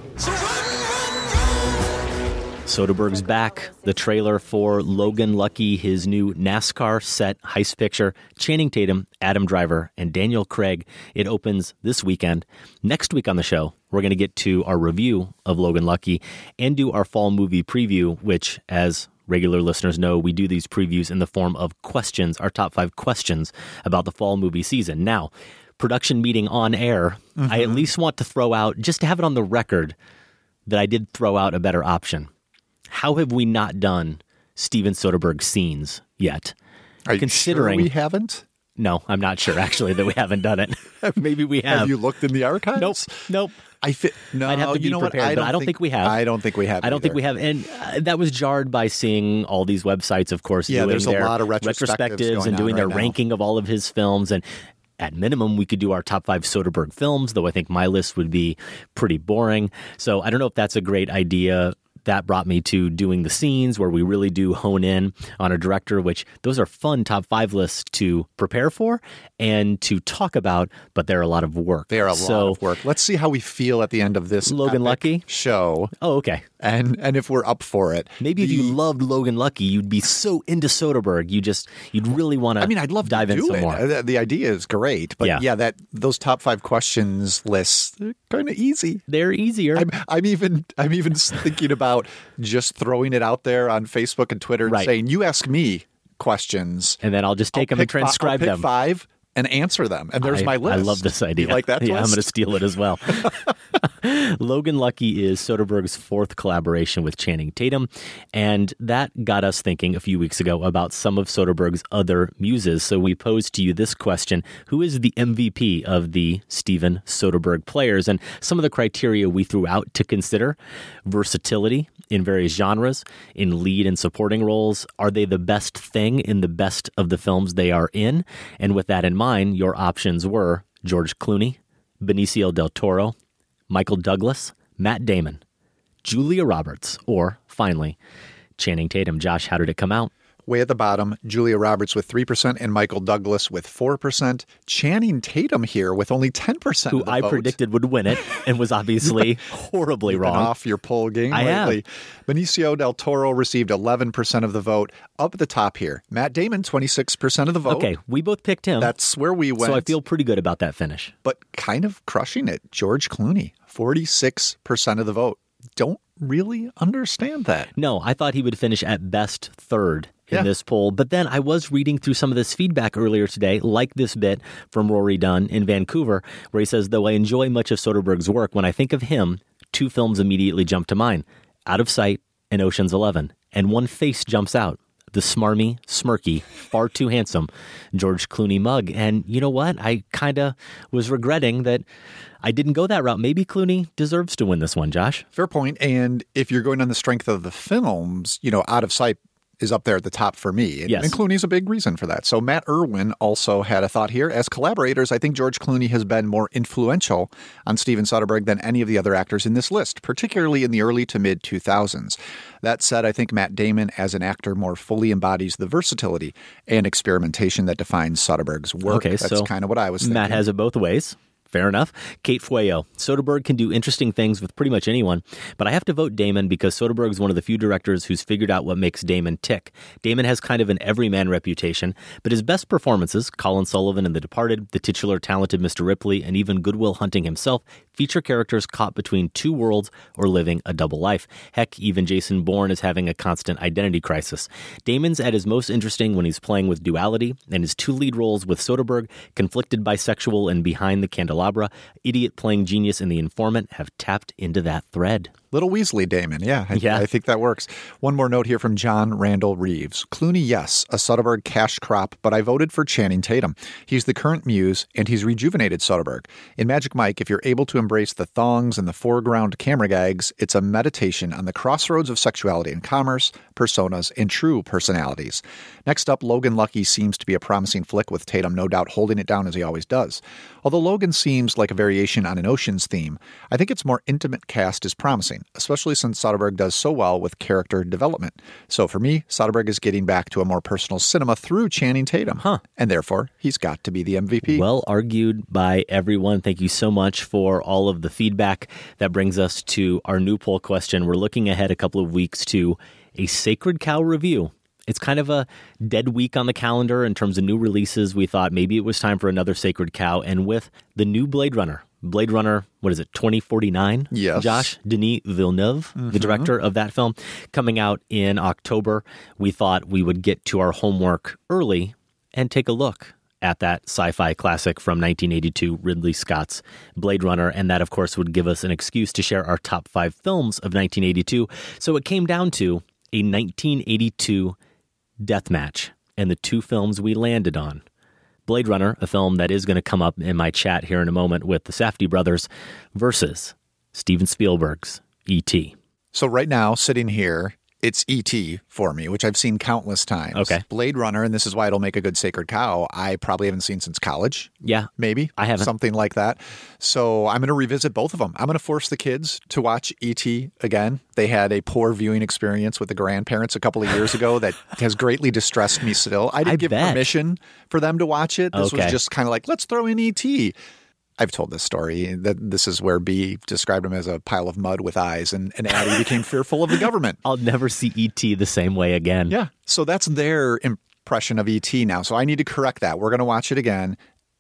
Soderbergh's back. The trailer for Logan Lucky, his new NASCAR set heist picture. Channing Tatum, Adam Driver, and Daniel Craig. It opens this weekend. Next week on the show, we're going to get to our review of Logan Lucky and do our fall movie preview, which, as regular listeners know, we do these previews in the form of questions, our top 5 questions about the fall movie season. Now, production meeting on air, I at least want to throw out, just to have it on the record, that I did throw out a better option. How have we not done Steven Soderbergh scenes yet? Are you sure we haven't? No, I'm not sure, actually, that we haven't done it. Maybe we have. Have you looked in the archives? Nope. I'd have to be prepared, but I don't think we have. I don't think we have. I don't think we have. And that was jarred by seeing all these websites, of course, doing there's their a lot of retrospectives and doing their right ranking of all of his films. And at minimum, we could do our top 5 Soderbergh films, though I think my list would be pretty boring. So I don't know if that's a great idea. That brought me to doing the scenes where we really do hone in on a director, which those are fun top 5 lists to prepare for and to talk about, but they're a lot of work. They are a lot of work. Let's see how we feel at the end of this Logan Lucky show. Oh, okay. And if we're up for it. Maybe if you loved Logan Lucky, you'd be so into Soderbergh, you'd really want to I'd love dive to in do some it. more. The idea is great, but those top 5 questions lists, they're kind of easy. They're easier. I'm even thinking about just throwing it out there on Facebook and Twitter and saying, you ask me questions. And then I'll just take them and transcribe them. 5, and answer them. And there's my list. I love this idea. You like that twist? Yeah, I'm going to steal it as well. Logan Lucky is Soderbergh's fourth collaboration with Channing Tatum, and that got us thinking a few weeks ago about some of Soderbergh's other muses. So we posed to you this question: who is the MVP of the Steven Soderbergh players? And some of the criteria we threw out to consider: versatility in various genres, in lead and supporting roles. Are they the best thing in the best of the films they are in? And with that in mind, your options were George Clooney, Benicio del Toro, Michael Douglas, Matt Damon, Julia Roberts, or, finally, Channing Tatum. Josh, how did it come out? Way at the bottom, Julia Roberts with 3% and Michael Douglas with 4%. Channing Tatum here with only 10% who of the I vote. predicted would win it and was obviously horribly wrong. Off your poll game lately. Benicio del Toro received 11% of the vote. Up at the top here, Matt Damon, 26% of the vote. Okay, we both picked him. That's where we went. So I feel pretty good about that finish. But kind of crushing it, George Clooney, 46% of the vote. Don't really understand that. No, I thought he would finish at best third in this poll. But then I was reading through some of this feedback earlier today, like this bit from Rory Dunn in Vancouver, where he says, though I enjoy much of Soderbergh's work, when I think of him, two films immediately jump to mind: Out of Sight and Ocean's 11. And one face jumps out: the smarmy, smirky, far too handsome George Clooney mug. And you know what? I kind of was regretting that I didn't go that route. Maybe Clooney deserves to win this one, Josh. Fair point. And if you're going on the strength of the films, Out of Sight is up there at the top for me. And, yes. And Clooney's a big reason for that. So Matt Irwin also had a thought here. As collaborators, I think George Clooney has been more influential on Steven Soderbergh than any of the other actors in this list, particularly in the early to mid 2000s. That said, I think Matt Damon as an actor more fully embodies the versatility and experimentation that defines Soderbergh's work. Okay, That's kind of what I was thinking. Matt has it both ways. Fair enough. Kate Fueyo. Soderbergh can do interesting things with pretty much anyone, but I have to vote Damon because Soderbergh is one of the few directors who's figured out what makes Damon tick. Damon has kind of an everyman reputation, but his best performances, Colin Sullivan in The Departed, the titular talented Mr. Ripley, and even Good Will Hunting himself, feature characters caught between two worlds or living a double life. Heck, even Jason Bourne is having a constant identity crisis. Damon's at his most interesting when he's playing with duality, and his two lead roles with Soderbergh, conflicted bisexual and Behind the Candelabra, idiot playing genius in The Informant, have tapped into that thread. Little Weasley Damon. Yeah, I think that works. One more note here from John Randall Reeves. Clooney, yes, a Soderbergh cash crop, but I voted for Channing Tatum. He's the current muse, and he's rejuvenated Soderbergh. In Magic Mike, if you're able to embrace the thongs and the foreground camera gags, it's a meditation on the crossroads of sexuality and commerce, personas, and true personalities. Next up, Logan Lucky seems to be a promising flick, with Tatum no doubt holding it down as he always does. Although Logan seems like a variation on an Ocean's theme, I think its more intimate cast is promising, especially since Soderbergh does so well with character development. So for me, Soderbergh is getting back to a more personal cinema through Channing Tatum. And therefore, he's got to be the MVP. Well argued by everyone. Thank you so much for all of the feedback. That brings us to our new poll question. We're looking ahead a couple of weeks to a Sacred Cow review. It's kind of a dead week on the calendar in terms of new releases. We thought maybe it was time for another Sacred Cow. And with the new Blade Runner, what is it, 2049? Yes. Josh, Denis Villeneuve, the director of that film, coming out in October, we thought we would get to our homework early and take a look at that sci-fi classic from 1982, Ridley Scott's Blade Runner. And that, of course, would give us an excuse to share our top 5 films of 1982. So it came down to a 1982 death match and the two films we landed on. Blade Runner, a film that is going to come up in my chat here in a moment with the Safdie brothers, versus Steven Spielberg's E.T. So right now, sitting here, it's E.T. for me, which I've seen countless times. Okay. Blade Runner, and this is why it'll make a good Sacred Cow, I probably haven't seen since college. Yeah. Maybe. I haven't. Something like that. So I'm going to revisit both of them. I'm going to force the kids to watch E.T. again. They had a poor viewing experience with the grandparents a couple of years ago that has greatly distressed me still. I didn't give permission for them to watch it. This was just kind of like, let's throw in E.T. I've told this story, that this is where B described him as a pile of mud with eyes, and Addie became fearful of the government. I'll never see E.T. the same way again. Yeah. So that's their impression of E.T. now. So I need to correct that. We're going to watch it again.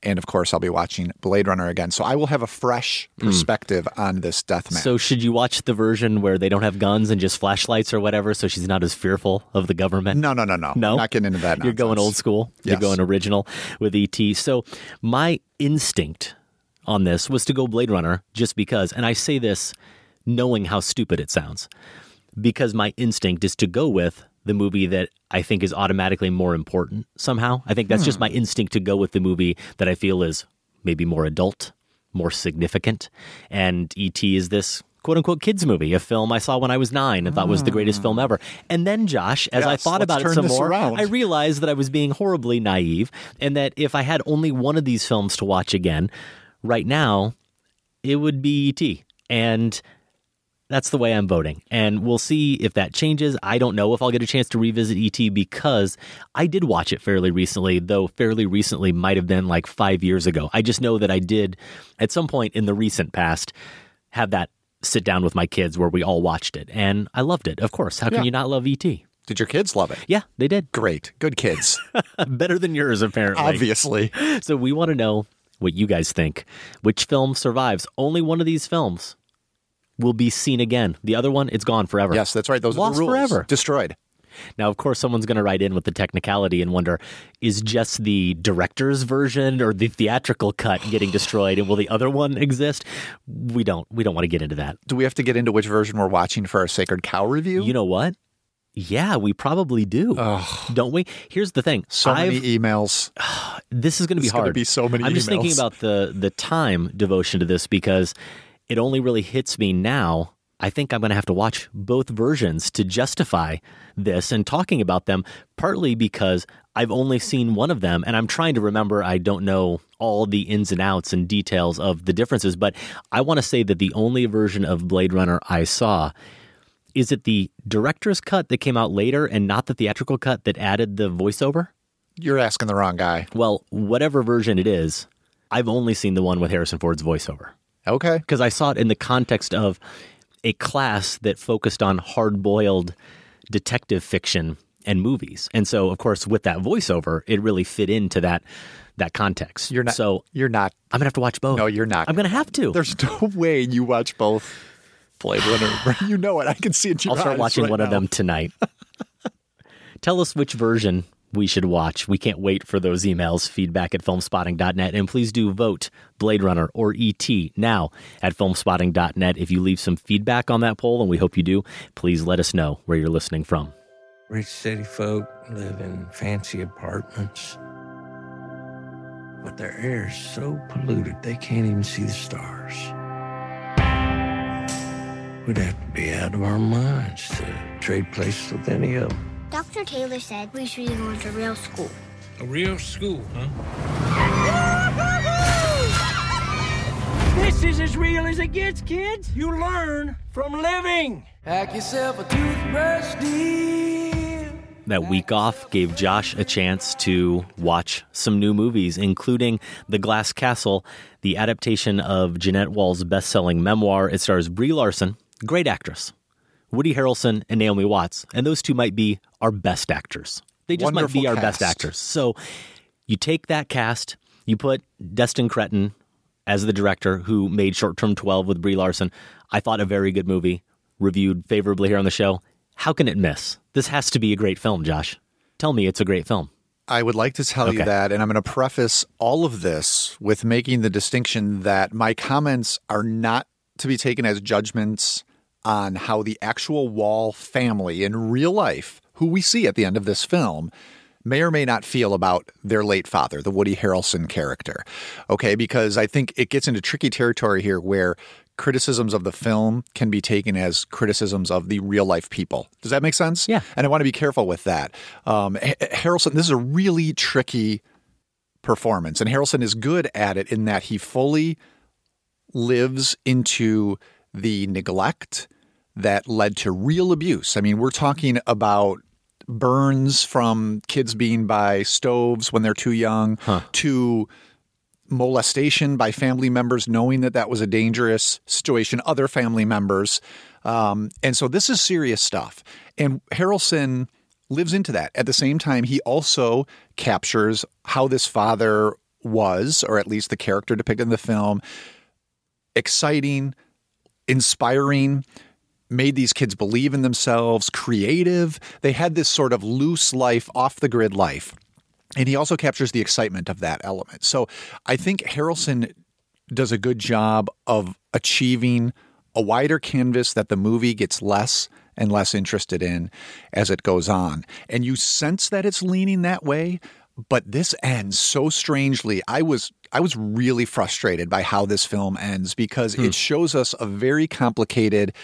And, of course, I'll be watching Blade Runner again. So I will have a fresh perspective on this death match. So should you watch the version where they don't have guns and just flashlights or whatever, so she's not as fearful of the government? No. No? Not getting into that nonsense. You're going old school? Yes. You're going original with E.T. So my instinct on this was to go Blade Runner just because, and I say this knowing how stupid it sounds, because my instinct is to go with the movie that I think is automatically more important somehow. I think that's just my instinct to go with the movie that I feel is maybe more adult, more significant. And E.T. is this quote-unquote kids movie, a film I saw when I was 9 and thought was the greatest film ever. And then, Josh, as I thought about it some more, I realized that I was being horribly naive and that if I had only one of these films to watch again, right now, it would be E.T. And that's the way I'm voting. And we'll see if that changes. I don't know if I'll get a chance to revisit E.T. because I did watch it fairly recently, though fairly recently might have been like 5 years ago. I just know that I did, at some point in the recent past, have that sit down with my kids where we all watched it. And I loved it, of course. How can you not love E.T.? Did your kids love it? Yeah, they did. Great. Good kids. Better than yours, apparently. Obviously. So we want to know what you guys think. Which film survives? Only one of these films will be seen again. The other one, it's gone forever. Yes, that's right. Those Lost are the rules. Forever. Destroyed. Now, of course, someone's going to write in with the technicality and wonder, is just the director's version or the theatrical cut getting destroyed, and will the other one exist? We don't want to get into that. Do we have to get into which version we're watching for our Sacred Cow review? You know what? Yeah, we probably do. Don't we? Here's the thing. So many emails. This is going to be hard. It's going to be so many emails. I'm just thinking about the time devotion to this because it only really hits me now. I think I'm going to have to watch both versions to justify this and talking about them, partly because I've only seen one of them, and I'm trying to remember. I don't know all the ins and outs and details of the differences, but I want to say that the only version of Blade Runner I saw, is it the director's cut that came out later and not the theatrical cut that added the voiceover? You're asking the wrong guy. Well, whatever version it is, I've only seen the one with Harrison Ford's voiceover. Okay. Because I saw it in the context of a class that focused on hard-boiled detective fiction and movies. And so, of course, with that voiceover, it really fit into that context. You're not. I'm going to have to watch both. No, you're not. I'm going to have to. There's no way you watch both Blade Runner. You know it. I can see it in your eyes. I'll start watching right one now. of them tonight. Tell us which version we should watch. We can't wait for those emails. Feedback at filmspotting.net. And please do vote Blade Runner or E.T. now at filmspotting.net. If you leave some feedback on that poll, and we hope you do, please let us know where you're listening from. Rich city folk live in fancy apartments, but their air is so polluted they can't even see the stars. We'd have to be out of our minds to trade places with any of them. Dr. Taylor said we should go into real school. A real school, huh? This is as real as it gets, kids. You learn from living. Pack yourself a toothbrush, dear. That week off gave Josh a chance to watch some new movies, including The Glass Castle, the adaptation of Jeanette Wall's best-selling memoir. It stars Brie Larson, great actress, Woody Harrelson, and Naomi Watts. And those two might be our best actors. They just Wonderful might be our cast. best actors. So you take that cast, you put Destin Cretton as the director who made Short Term 12 with Brie Larson. I thought a very good movie, reviewed favorably here on the show. How can it miss? This has to be a great film, Josh. Tell me it's a great film. I would like to tell you that, and I'm going to preface all of this with making the distinction that my comments are not to be taken as judgments on how the actual Wall family in real life, who we see at the end of this film, may or may not feel about their late father, the Woody Harrelson character. Okay, because I think it gets into tricky territory here where criticisms of the film can be taken as criticisms of the real life people. Does that make sense? Yeah. And I want to be careful with that. Harrelson, this is a really tricky performance, and Harrelson is good at it in that he fully lives into the neglect that led to real abuse. I mean, we're talking about burns from kids being by stoves when they're too young to molestation by family members knowing that that was a dangerous situation, other family members. And so this is serious stuff. And Harrelson lives into that. At the same time, he also captures how this father was, or at least the character depicted in the film, exciting, inspiring, made these kids believe in themselves, creative. They had this sort of loose life, off-the-grid life. And he also captures the excitement of that element. So I think Harrelson does a good job of achieving a wider canvas that the movie gets less and less interested in as it goes on. And you sense that it's leaning that way, but this ends so strangely. I was really frustrated by how this film ends because it shows us a very complicated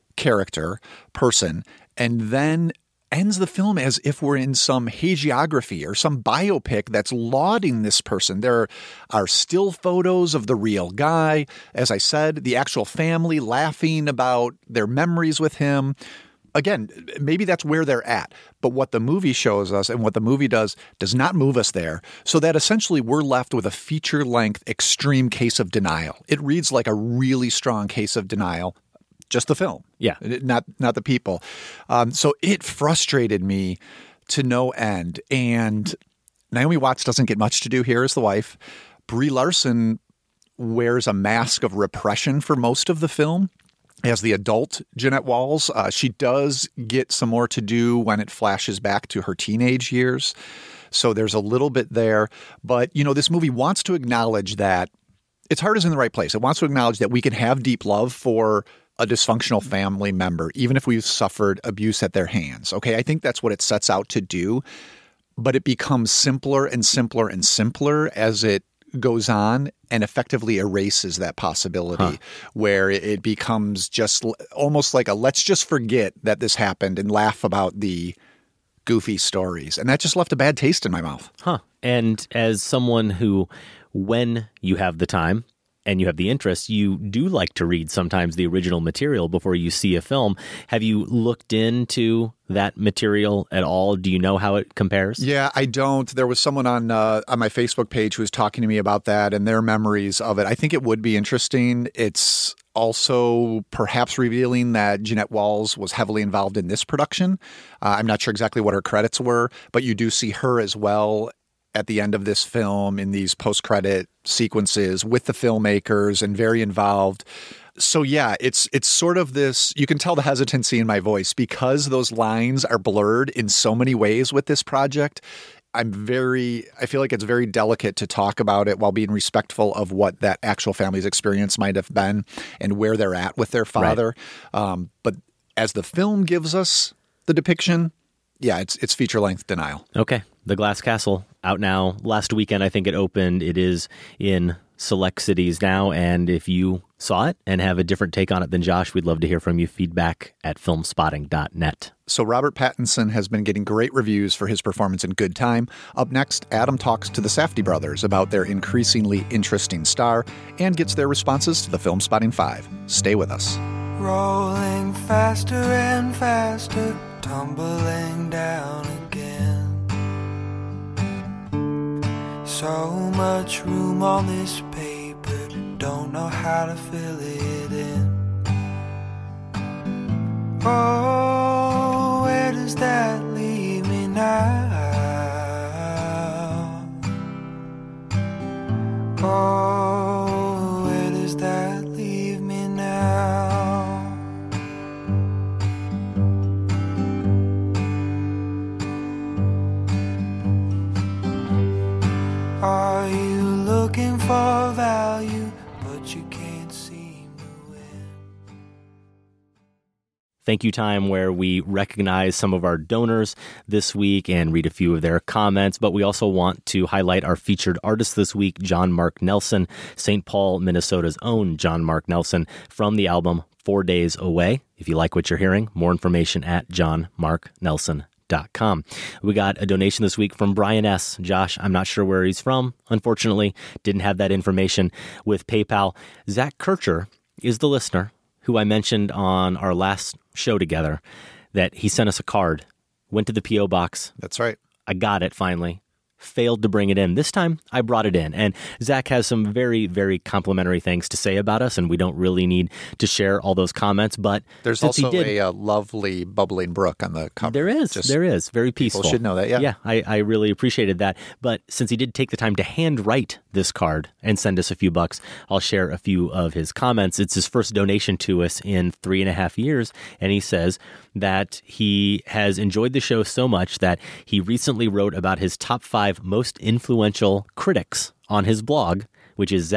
person, and then ends the film as if we're in some hagiography or some biopic that's lauding this person. There are still photos of the real guy. As I said, the actual family laughing about their memories with him. Again, maybe that's where they're at. But what the movie shows us and what the movie does not move us there. So that essentially we're left with a feature-length extreme case of denial. It reads like a really strong case of denial. Just the film. Yeah. Not the people. So it frustrated me to no end. And Naomi Watts doesn't get much to do here as the wife. Brie Larson wears a mask of repression for most of the film as the adult Jeanette Walls. She does get some more to do when it flashes back to her teenage years. So there's a little bit there. But, this movie wants to acknowledge that its heart is in the right place. It wants to acknowledge that we can have deep love for a dysfunctional family member, even if we've suffered abuse at their hands. Okay, I think that's what it sets out to do, but it becomes simpler and simpler and simpler as it goes on and effectively erases that possibility where it becomes just almost like a let's just forget that this happened and laugh about the goofy stories. And that just left a bad taste in my mouth. And as someone who, when you have the time and you have the interest, you do like to read sometimes the original material before you see a film. Have you looked into that material at all? Do you know how it compares? Yeah, I don't. There was someone on my Facebook page who was talking to me about that and their memories of it. I think it would be interesting. It's also perhaps revealing that Jeanette Walls was heavily involved in this production. I'm not sure exactly what her credits were, but you do see her as well at the end of this film in these post-credit sequences with the filmmakers and very involved. So yeah, it's sort of this, you can tell the hesitancy in my voice because those lines are blurred in so many ways with this project. I feel like it's very delicate to talk about it while being respectful of what that actual family's experience might have been and where they're at with their father. Right. But as the film gives us the depiction, yeah, it's feature-length denial. Okay. The Glass Castle, out now. Last weekend, I think it opened. It is in select cities now. And if you saw it and have a different take on it than Josh, we'd love to hear from you. Feedback at filmspotting.net. So Robert Pattinson has been getting great reviews for his performance in Good Time. Up next, Adam talks to the Safdie brothers about their increasingly interesting star and gets their responses to the Film Spotting 5. Stay with us. Rolling faster and faster, tumbling down again. So much room on this paper, don't know how to fill it in. Oh, where does that leave me now? Oh, where does that leave me now? Are you looking for value, but you can't seem to win? Thank you time where we recognize some of our donors this week and read a few of their comments, but we also want to highlight our featured artist this week, John Mark Nelson, St. Paul, Minnesota's own John Mark Nelson, from the album 4 Days Away. If you like what you're hearing, more information at johnmarknelson.com. We got a donation this week from Brian S. Josh, I'm not sure where he's from. Unfortunately, didn't have that information with PayPal. Zach Kircher is the listener who I mentioned on our last show together that he sent us a card, went to the P.O. box. That's right. I got it finally. failed to bring it in. This time, I brought it in. And Zach has some very, very complimentary things to say about us, and we don't really need to share all those comments. But there's also a lovely bubbling brook on the cover. There is. Very peaceful. People should know that, yeah. Yeah, I really appreciated that. But since he did take the time to handwrite this card and send us a few bucks, I'll share a few of his comments. It's his first donation to us in 3.5 years, and he says that he has enjoyed the show so much that he recently wrote about his top 5 most influential critics on his blog, which is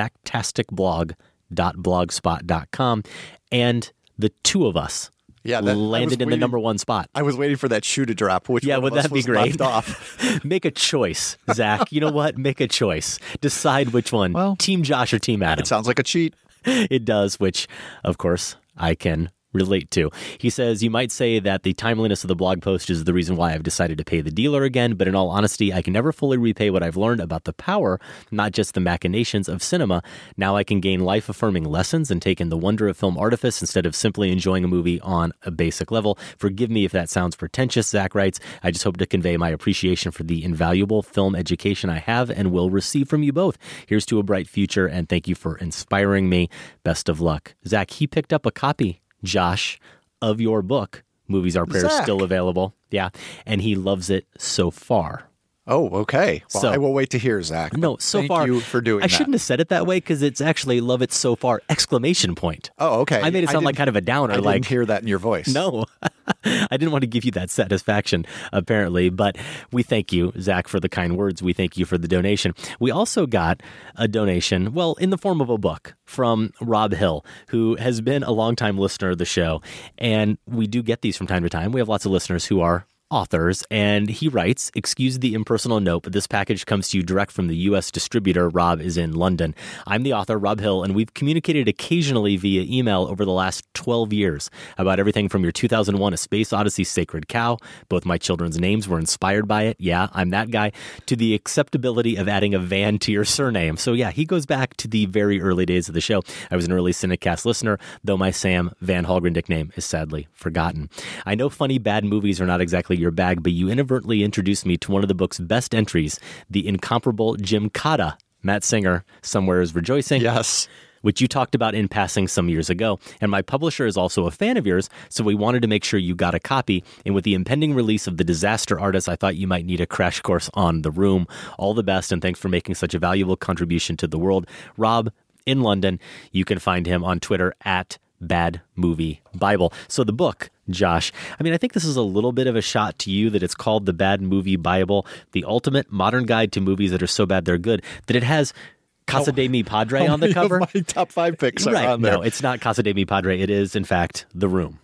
zachtasticblog.blogspot.com, and the two of us landed in the number 1 spot. I was waiting for that shoe to drop. Which one would of us that be was great? left off? Make a choice, Zach. You know what? Make a choice. Decide which one. Well, Team Josh or Team Adam. It sounds like a cheat. It does, which, of course, I can relate to. He says, you might say that the timeliness of the blog post is the reason why I've decided to pay the dealer again, but in all honesty, I can never fully repay what I've learned about the power, not just the machinations of cinema. Now I can gain life-affirming lessons and take in the wonder of film artifice instead of simply enjoying a movie on a basic level. Forgive me if that sounds pretentious, Zach writes. I just hope to convey my appreciation for the invaluable film education I have and will receive from you both. Here's to a bright future, and thank you for inspiring me. Best of luck. Zach, he picked up a copy, Josh, of your book, Movies Are Prayers, still available. Yeah. And he loves it so far. Oh, okay. Well, I will wait to hear, Zach. No, so far. Thank you for doing that. I shouldn't have said it that way because it's actually love it so far, exclamation point. Oh, okay. I made it sound like kind of a downer. I didn't hear that in your voice. No, I didn't want to give you that satisfaction, apparently. But we thank you, Zach, for the kind words. We thank you for the donation. We also got a donation, well, in the form of a book from Rob Hill, who has been a longtime listener of the show. And we do get these from time to time. We have lots of listeners who are authors, and he writes, excuse the impersonal note, but this package comes to you direct from the U.S. distributor. Rob is in London. I'm the author, Rob Hill, and we've communicated occasionally via email over the last 12 years about everything from your 2001 A Space Odyssey Sacred Cow, both my children's names were inspired by it, yeah, I'm that guy, to the acceptability of adding a Van to your surname. So yeah, he goes back to the very early days of the show. I was an early Cinecast listener, though my Sam Van Hallgren nickname is sadly forgotten. I know funny, bad movies are not exactly your bag, but you inadvertently introduced me to one of the book's best entries, the incomparable Jim Cotta, Matt Singer, Somewhere is Rejoicing. Yes. Which you talked about in passing some years ago. And my publisher is also a fan of yours, so we wanted to make sure you got a copy. And with the impending release of The Disaster Artist, I thought you might need a crash course on The Room. All the best, and thanks for making such a valuable contribution to the world. Rob, in London, you can find him on Twitter at Bad Movie Bible. So the book, Josh, I mean, I think this is a little bit of a shot to you that it's called The Bad Movie Bible, the ultimate modern guide to movies that are so bad they're good, that it has Casa de Mi Padre on the cover. My top 5 picks are right. on there. No, it's not Casa de Mi Padre. It is, in fact, The Room.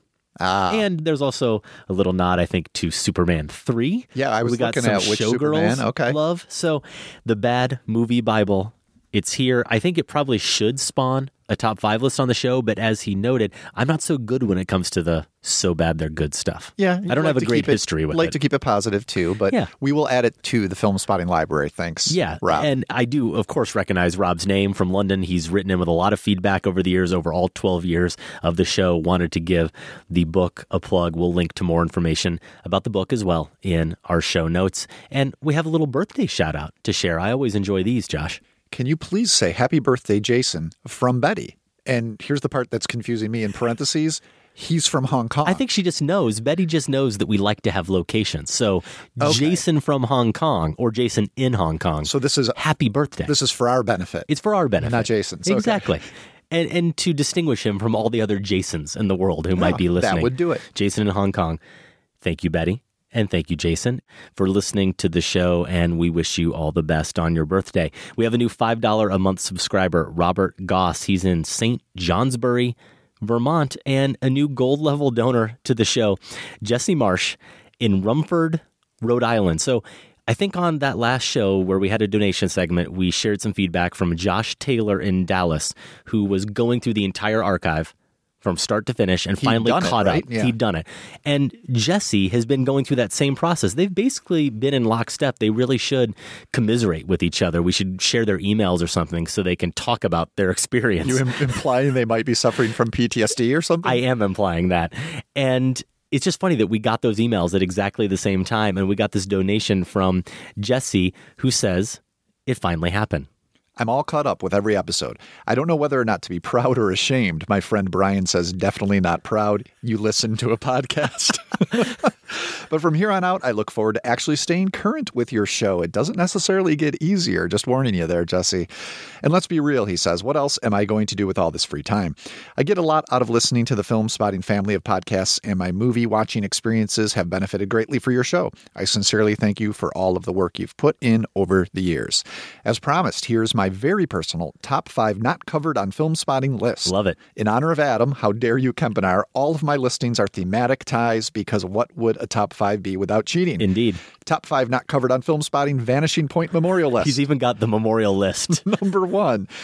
And there's also a little nod, I think, to Superman 3. Yeah, I was we got looking some at which Showgirls Superman. Okay. love. So The Bad Movie Bible, it's here. I think it probably should spawn a top 5 list on the show, but as he noted, I'm not so good when it comes to the so bad they're good stuff. Yeah. I don't have a great history with it. Like to keep it positive too, but we will add it to the Film Spotting Library. Thanks, Rob. And I do, of course, recognize Rob's name from London. He's written in with a lot of feedback over the years, over all 12 years of the show. Wanted to give the book a plug. We'll link to more information about the book as well in our show notes. And we have a little birthday shout out to share. I always enjoy these, Josh. Can you please say happy birthday, Jason, from Betty? And here's the part that's confusing me in parentheses. He's from Hong Kong. I think she just knows. Betty just knows that we like to have locations. So Jason from Hong Kong or Jason in Hong Kong. So this is happy birthday. This is for our benefit. It's for our benefit. Not Jason's. Exactly. Okay. And to distinguish him from all the other Jasons in the world who might be listening. That would do it. Jason in Hong Kong. Thank you, Betty. And thank you, Jason, for listening to the show, and we wish you all the best on your birthday. We have a new $5 a month subscriber, Robert Goss. He's in St. Johnsbury, Vermont, and a new gold level donor to the show, Jesse Marsh in Rumford, Rhode Island. So I think on that last show where we had a donation segment, we shared some feedback from Josh Taylor in Dallas, who was going through the entire archive from start to finish and finally caught up. Yeah. He'd done it. And Jesse has been going through that same process. They've basically been in lockstep. They really should commiserate with each other. We should share their emails or something so they can talk about their experience. You implying they might be suffering from PTSD or something? I am implying that. And it's just funny that we got those emails at exactly the same time, and we got this donation from Jesse who says, it finally happened. I'm all caught up with every episode. I don't know whether or not to be proud or ashamed. My friend Brian says, definitely not proud. You listen to a podcast. But from here on out, I look forward to actually staying current with your show. It doesn't necessarily get easier. Just warning you there, Jesse. And let's be real, he says. What else am I going to do with all this free time? I get a lot out of listening to the Film Spotting family of podcasts, and my movie watching experiences have benefited greatly for your show. I sincerely thank you for all of the work you've put in over the years. As promised, here's my very personal top 5 not covered on Film Spotting list. Love it. In honor of Adam, how dare you, Kempenaar, all of my listings are thematic ties, because what would a top 5 be without cheating? Indeed. Top 5 not covered on Film Spotting Vanishing Point Memorial List. He's even got the memorial list. Number 1,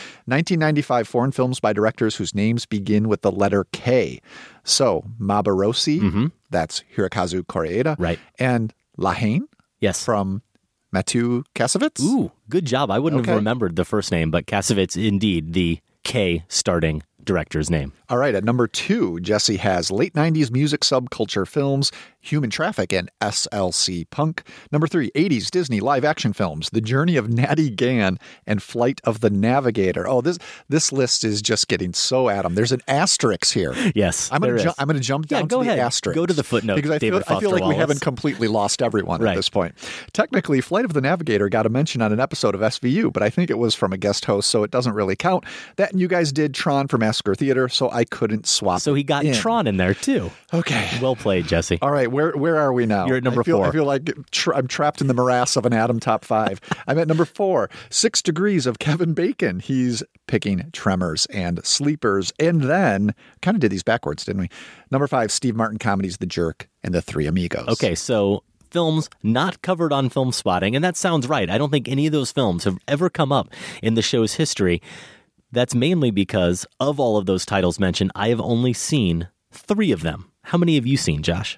1995 foreign films by directors whose names begin with the letter K. So, Mabarosi, that's Hirokazu Koreeda. Right. And La Haine. Yes. From Mathieu Kassovitz. Ooh, good job. I wouldn't have remembered the first name, but Kassovitz, indeed, the K starting director's name. All right, at number 2, Jesse has late 90s music subculture films, Human Traffic and SLC Punk. Number 3, 80s Disney live action films, The Journey of Natty Gann and Flight of the Navigator. Oh, this list is just getting so Adam. There's an asterisk here. Yes, I'm going to jump down to the asterisk. Go to the footnote, because I feel like Wallace. We haven't completely lost everyone at this point. Technically, Flight of the Navigator got a mention on an episode of SVU, but I think it was from a guest host, so it doesn't really count. That and you guys did Tron for Massacre Theater, so I couldn't swap. So he got Tron in there too. Okay. Well played, Jesse. All right, where are we now? You're at number 4. I feel like I'm trapped in the morass of an Adam top 5. I'm at number 4, 6 Degrees of Kevin Bacon. He's picking Tremors and Sleepers, and then kind of did these backwards, didn't we? Number 5, Steve Martin comedies The Jerk and The Three Amigos. Okay, so films not covered on Film Spotting, and that sounds right. I don't think any of those films have ever come up in the show's history. That's mainly because of all of those titles mentioned, I have only seen 3 of them. How many have you seen, Josh?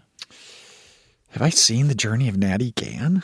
Have I seen The Journey of Natty Gann?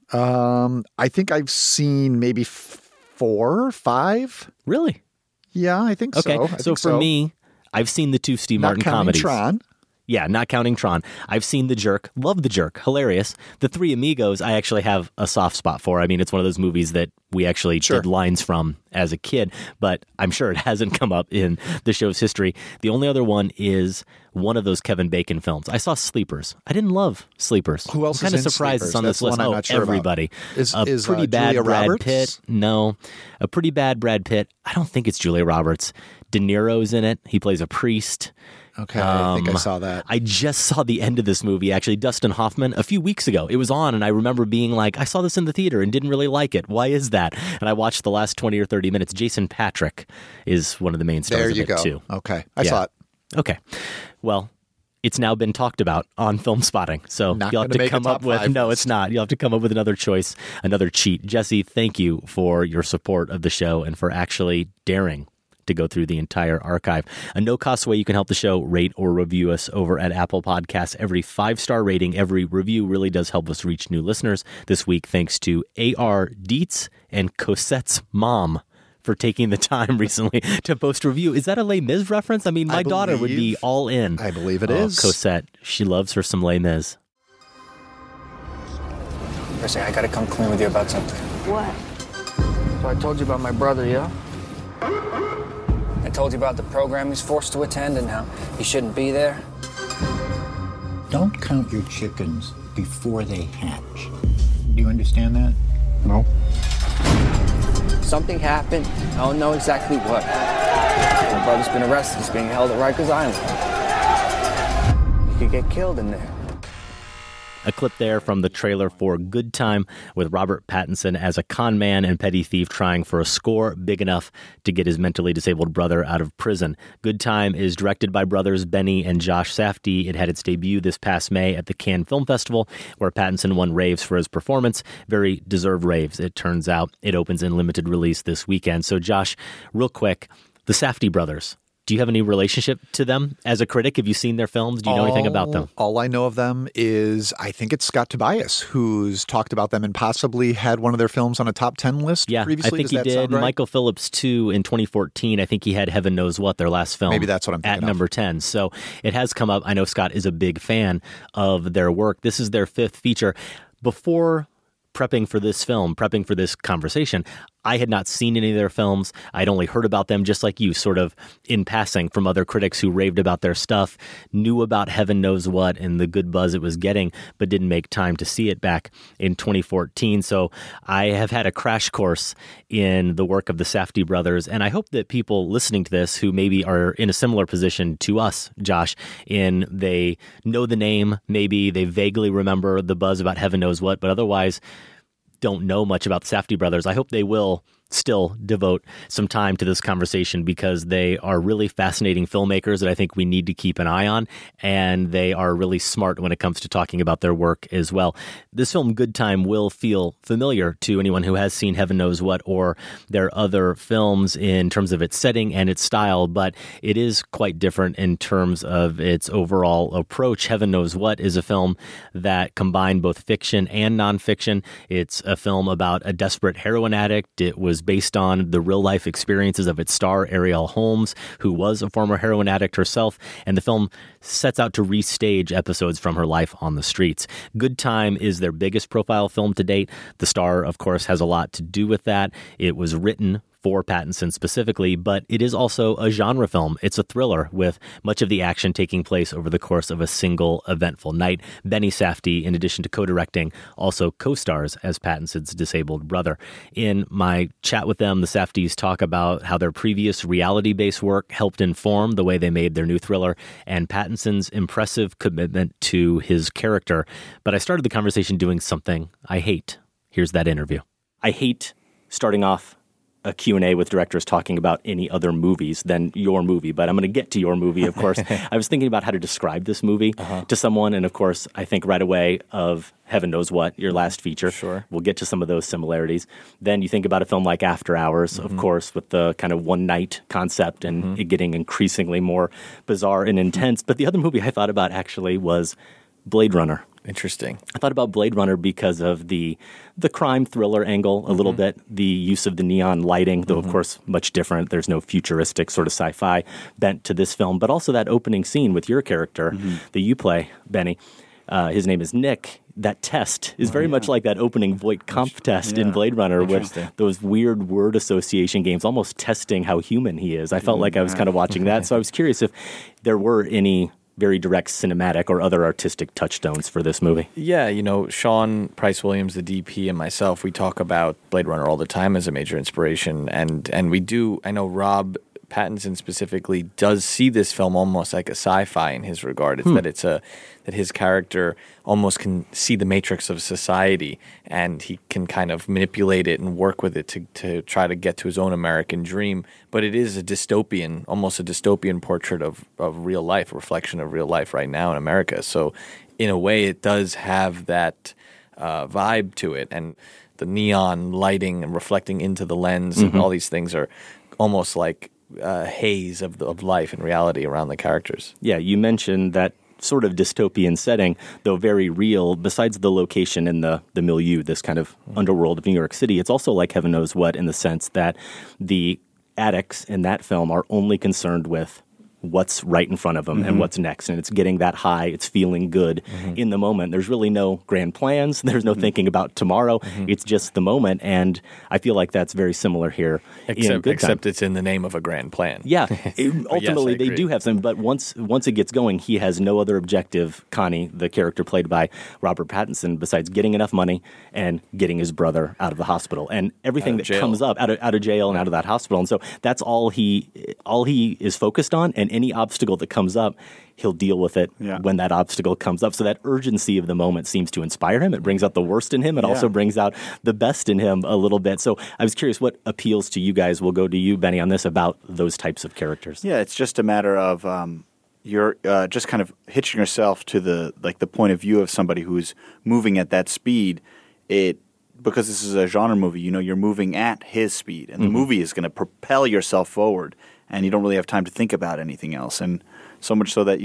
I think I've seen maybe 4 or 5. Really? Yeah, I think so. Okay, so for me, I've seen the 2 Steve Martin comedies. Tron. Yeah, not counting Tron. I've seen The Jerk. Love The Jerk. Hilarious. The Three Amigos, I actually have a soft spot for. I mean, it's one of those movies that we actually did lines from as a kid, but I'm sure it hasn't come up in the show's history. The only other one is one of those Kevin Bacon films. I saw Sleepers. I didn't love Sleepers. Who else I'm kind is of surprised Sleepers? it's on this list. I'm not sure everybody. About. Is pretty bad Julia Brad Roberts? Pitt. No. A pretty bad Brad Pitt. I don't think it's Julia Roberts. De Niro's in it. He plays a priest. Okay, I think I saw that. I just saw the end of this movie, actually, Dustin Hoffman, a few weeks ago. It was on, and I remember being like, I saw this in the theater and didn't really like it. Why is that? And I watched the last 20 or 30 minutes. Jason Patric is one of the main stars of it, too. Okay, I saw it. Okay. Well, it's now been talked about on Film Spotting, so you'll have to come up with... No, it's not. You'll have to come up with another choice, another cheat. Jesse, thank you for your support of the show and for actually daring to go through the entire archive. A no-cost way you can help the show: rate or review us over at Apple Podcasts. Every 5-star rating, every review really does help us reach new listeners. This week, thanks to A.R. Dietz and Cosette's mom for taking the time recently to post a review. Is that a Les Mis reference? I mean, my daughter would be all in. I believe it is. Cosette, she loves her some Les Mis. Percy, I gotta come clean with you about something. What? So I told you about my brother, yeah? I told you about the program he's forced to attend and how he shouldn't be there. Don't count your chickens before they hatch. Do you understand that? No. Something happened. I don't know exactly what. My brother's been arrested. He's being held at Rikers Island. He could get killed in there. A clip there from the trailer for Good Time with Robert Pattinson as a con man and petty thief trying for a score big enough to get his mentally disabled brother out of prison. Good Time is directed by brothers Benny and Josh Safdie. It had its debut this past May at the Cannes Film Festival, where Pattinson won raves for his performance. Very deserved raves, it turns out. It opens in limited release this weekend. So Josh, real quick, the Safdie brothers, Do you have any relationship to them as a critic? Have you seen their films? Do you know anything about them? All I know of them is I think it's Scott Tobias who's talked about them and possibly had one of their films on a top 10 list previously. I think he did. Right? Michael Phillips, too, in 2014. I think he had Heaven Knows What, their last film. Maybe that's what I'm thinking at number 10. So it has come up. I know Scott is a big fan of their work. This is their 5th feature. Before prepping for this film, prepping for this conversation, I had not seen any of their films. I'd only heard about them just like you, sort of in passing from other critics who raved about their stuff, knew about Heaven Knows What and the good buzz it was getting, but didn't make time to see it back in 2014. So I have had a crash course in the work of the Safdie brothers, and I hope that people listening to this who maybe are in a similar position to us, Josh, in they know the name, maybe they vaguely remember the buzz about Heaven Knows What, but otherwise don't know much about the Safdie brothers. I hope they will still devote some time to this conversation because they are really fascinating filmmakers that I think we need to keep an eye on, and they are really smart when it comes to talking about their work as well. This film, Good Time, will feel familiar to anyone who has seen Heaven Knows What or their other films in terms of its setting and its style, but it is quite different in terms of its overall approach. Heaven Knows What is a film that combined both fiction and nonfiction. It's a film about a desperate heroin addict. It was based on the real-life experiences of its star, Arielle Holmes, who was a former heroin addict herself, and the film sets out to restage episodes from her life on the streets. Good Time is their biggest profile film to date. The star, of course, has a lot to do with that. It was written for Pattinson specifically, but it is also a genre film. It's a thriller with much of the action taking place over the course of a single eventful night. Benny Safdie, in addition to co-directing, also co-stars as Pattinson's disabled brother. In my chat with them, the Safdies talk about how their previous reality-based work helped inform the way they made their new thriller and Pattinson's impressive commitment to his character. But I started the conversation doing something I hate. Here's that interview. I hate starting off a Q&A with directors talking about any other movies than your movie, but I'm going to get to your movie, of course. I was thinking about how to describe this movie to someone, and of course, I think right away of Heaven Knows What, your last feature. Sure. We'll get to some of those similarities. Then you think about a film like After Hours, of course, with the kind of one-night concept and it getting increasingly more bizarre and intense. But the other movie I thought about actually was Blade Runner. Interesting. I thought about Blade Runner because of the crime thriller angle a little bit, the use of the neon lighting, though of course much different. There's no futuristic sort of sci-fi bent to this film, but also that opening scene with your character that you play, Benny. His name is Nick. That test is very much like that opening Voight Kampf test in Blade Runner with those weird word association games, almost testing how human he is. I felt like I was kind of watching that. So I was curious if there were any very direct cinematic or other artistic touchstones for this movie. Yeah, you know, Sean Price Williams, the DP, and myself, we talk about Blade Runner all the time as a major inspiration, and we do. I know Rob Pattinson specifically does see this film almost like a sci-fi in his regard. It's that his character almost can see the matrix of society, and he can kind of manipulate it and work with it to try to get to his own American dream. But it is almost a dystopian portrait of real life, a reflection of real life right now in America. So in a way, it does have that vibe to it, and the neon lighting and reflecting into the lens and all these things are almost like haze of life and reality around the characters. Yeah, you mentioned that sort of dystopian setting, though very real. Besides the location and the milieu, this kind of underworld of New York City, it's also like Heaven Knows What in the sense that the addicts in that film are only concerned with what's right in front of them and what's next. And it's getting that high. It's feeling good in the moment. There's really no grand plans. There's no thinking about tomorrow. It's just the moment. And I feel like that's very similar here. Except it's in the name of a grand plan. Yeah. Ultimately, they do have some. But once it gets going, he has no other objective, Connie, the character played by Robert Pattinson, besides getting enough money and getting his brother out of the hospital. And everything that comes up out of jail and out of that hospital. And so that's all he is focused on. And any obstacle that comes up, he'll deal with it when that obstacle comes up. So that urgency of the moment seems to inspire him. It brings out the worst in him. It also brings out the best in him a little bit. So I was curious what appeals to you guys. We'll go to you, Benny, on this about those types of characters. Yeah, it's just a matter of you're just kind of hitching yourself to the point of view of somebody who's moving at that speed. Because this is a genre movie, you're moving at his speed, and the movie is going to propel yourself forward. and you don't really have time to think about anything else. And so much so that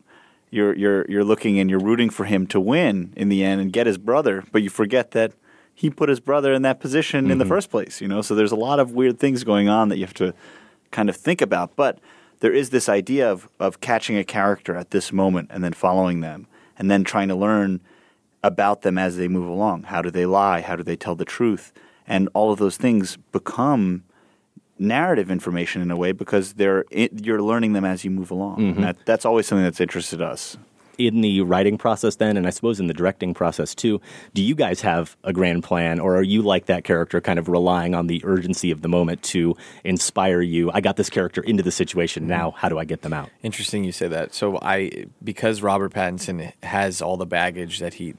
you're looking and you're rooting for him to win in the end and get his brother, but you forget that he put his brother in that position in the first place, you know? So there's a lot of weird things going on that you have to kind of think about. But there is this idea of catching a character at this moment and then following them and then trying to learn about them as they move along. How do they lie? How do they tell the truth? And all of those things become narrative information in a way because you're learning them as you move along. And that's always something that's interested us. In the writing process then, and I suppose in the directing process too, do you guys have a grand plan, or are you like that character kind of relying on the urgency of the moment to inspire you? I got this character into the situation, now how do I get them out? Interesting you say that. So because Robert Pattinson has all the baggage that he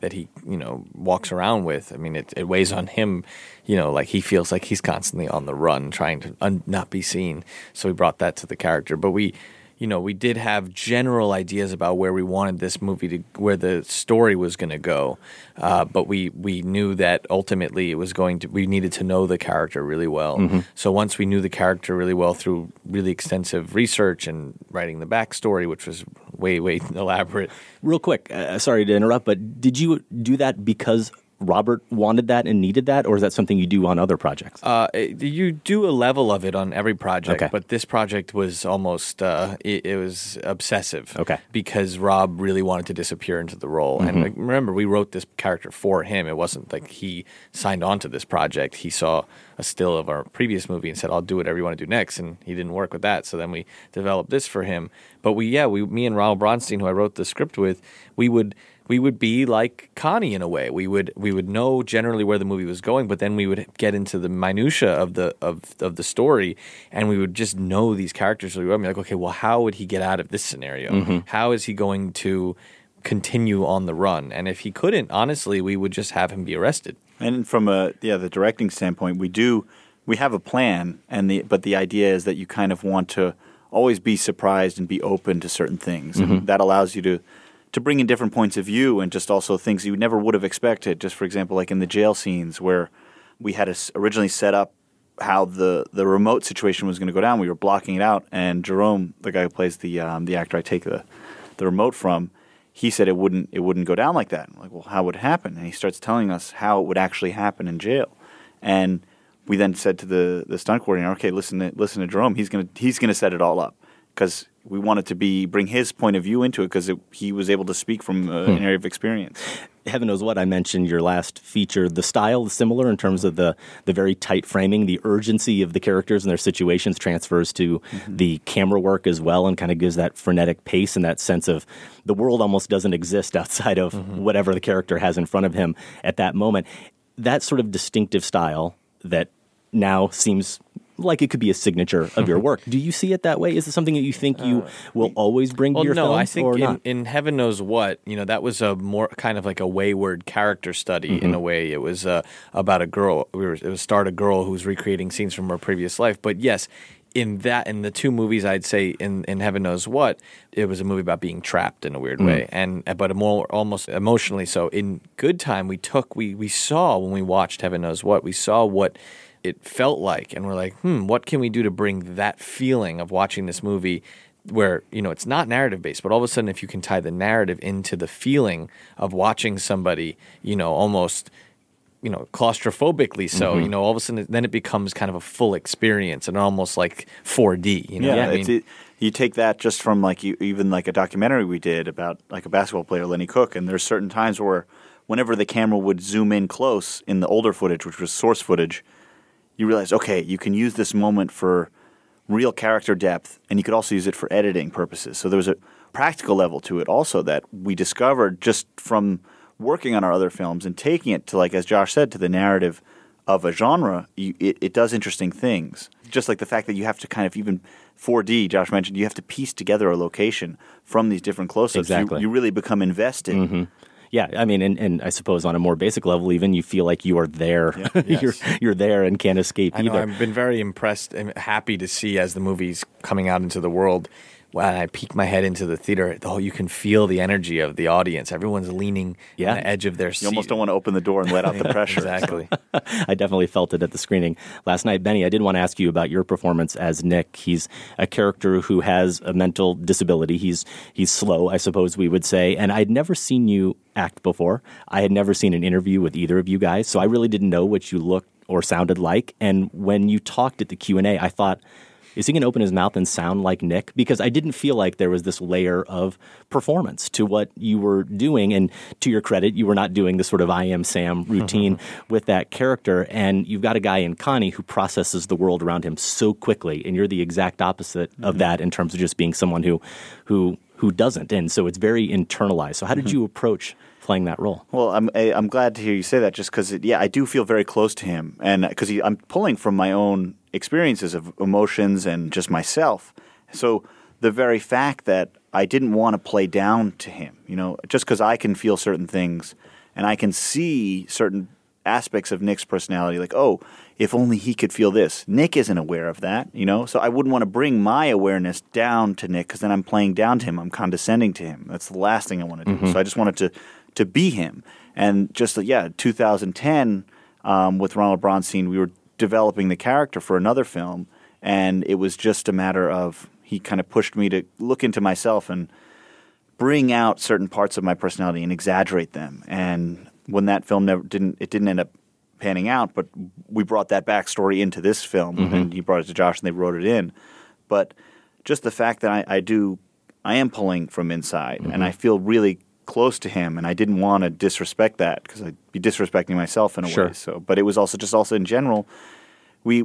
walks around with, I mean, it weighs on him, like he feels like he's constantly on the run trying to not be seen. So we brought that to the character. But we did have general ideas about where we wanted this movie where the story was going to go. But we knew that ultimately we needed to know the character really well. So once we knew the character really well through really extensive research and writing the backstory, which was way, way elaborate. Real quick, sorry to interrupt, but did you do that because Robert wanted that and needed that, or is that something you do on other projects? You do a level of it on every project, Okay. but this project was almost it was obsessive. Okay. Because Rob really wanted to disappear into the role, and remember, we wrote this character for him. It wasn't like he signed on to this project. He saw a still of our previous movie and said, "I'll do whatever you want to do next," and he didn't work with that. So then we developed this for him. But me and Ronald Bronstein, who I wrote the script with, we would be like Connie in a way. We would know generally where the movie was going, but then we would get into the minutia of the story, and we would just know these characters really well. Like, okay, well, how would he get out of this scenario? How is he going to continue on the run? And if he couldn't, honestly, we would just have him be arrested. And from the directing standpoint, we have a plan, but the idea is that you kind of want to always be surprised and be open to certain things, and that allows you to bring in different points of view and just also things you never would have expected. Just for example, like in the jail scenes where we had originally set up how the remote situation was going to go down. We were blocking it out, and Jerome, the guy who plays the actor I take the remote from, he said it wouldn't go down like that. I'm like, well, how would it happen? And he starts telling us how it would actually happen in jail. And we then said to the stunt coordinator, okay, listen to Jerome. He's gonna set it all up, because we wanted to bring his point of view into it, because he was able to speak from an area of experience. Heaven knows what, I mentioned your last feature. The style is similar in terms of the very tight framing. The urgency of the characters and their situations transfers to the camera work as well, and kind of gives that frenetic pace and that sense of the world almost doesn't exist outside of whatever the character has in front of him at that moment. That sort of distinctive style that now seems like it could be a signature of your work. Do you see it that way? Is it something that you think you will always bring to your film? I think or not? in Heaven Knows What, that was a more kind of like a wayward character study in a way. It was about a girl. It starred a girl who was recreating scenes from her previous life. But yes, in the two movies, I'd say in Heaven Knows What, it was a movie about being trapped in a weird way, but more almost emotionally so. In Good Time, we saw when we watched Heaven Knows What, we saw what it felt like, and we're like, what can we do to bring that feeling of watching this movie where, it's not narrative based, but all of a sudden if you can tie the narrative into the feeling of watching somebody, almost, claustrophobically so, all of a sudden then it becomes kind of a full experience and almost like 4D, you take that just from even like a documentary we did about like a basketball player, Lenny Cook, and there's certain times where whenever the camera would zoom in close in the older footage, which was source footage, you realize, okay, you can use this moment for real character depth, and you could also use it for editing purposes. So there was a practical level to it also that we discovered just from working on our other films and taking it to, like as Josh said, to the narrative of a genre. It does interesting things. Just like the fact that you have to kind of, even 4D, Josh mentioned, you have to piece together a location from these different close-ups. Exactly. You really become invested. Yeah, I mean, and I suppose on a more basic level, even you feel like you are there. Yeah, yes. You're there and can't escape either. I've been very impressed and happy to see as the movie's coming out into the world when I peek my head into the theater, you can feel the energy of the audience. Everyone's leaning on the edge of their seat. You almost don't want to open the door and let out the pressure. Exactly. I definitely felt it at the screening last night. Benny, I did want to ask you about your performance as Nick. He's a character who has a mental disability. He's slow, I suppose we would say. And I'd never seen you act before. I had never seen an interview with either of you guys, so I really didn't know what you looked or sounded like. And when you talked at the Q&A, I thought, is he going to open his mouth and sound like Nick? Because I didn't feel like there was this layer of performance to what you were doing. And to your credit, you were not doing the sort of I Am Sam routine with that character. And you've got a guy in Connie who processes the world around him so quickly. And you're the exact opposite of that in terms of just being someone who doesn't. And so it's very internalized. So how did you approach playing that role? Well, I'm glad to hear you say that, just because, I do feel very close to him. And because I'm pulling from my own experiences of emotions and just myself. So the very fact that I didn't want to play down to him, just because I can feel certain things and I can see certain aspects of Nick's personality, like, oh, if only he could feel this. Nick isn't aware of that, so I wouldn't want to bring my awareness down to Nick, because then I'm playing down to him. I'm condescending to him. That's the last thing I want to do. So I just wanted to be him. And just, 2010 with Ronald Bronstein, we were developing the character for another film, and it was just a matter of he kind of pushed me to look into myself and bring out certain parts of my personality and exaggerate them. And when that film didn't end up panning out, but we brought that backstory into this film, and he brought it to Josh and they wrote it in. But just the fact that I am pulling from inside, and I feel really close to him, and I didn't want to disrespect that, because I'd be disrespecting myself in a way. So, but it was also in general, we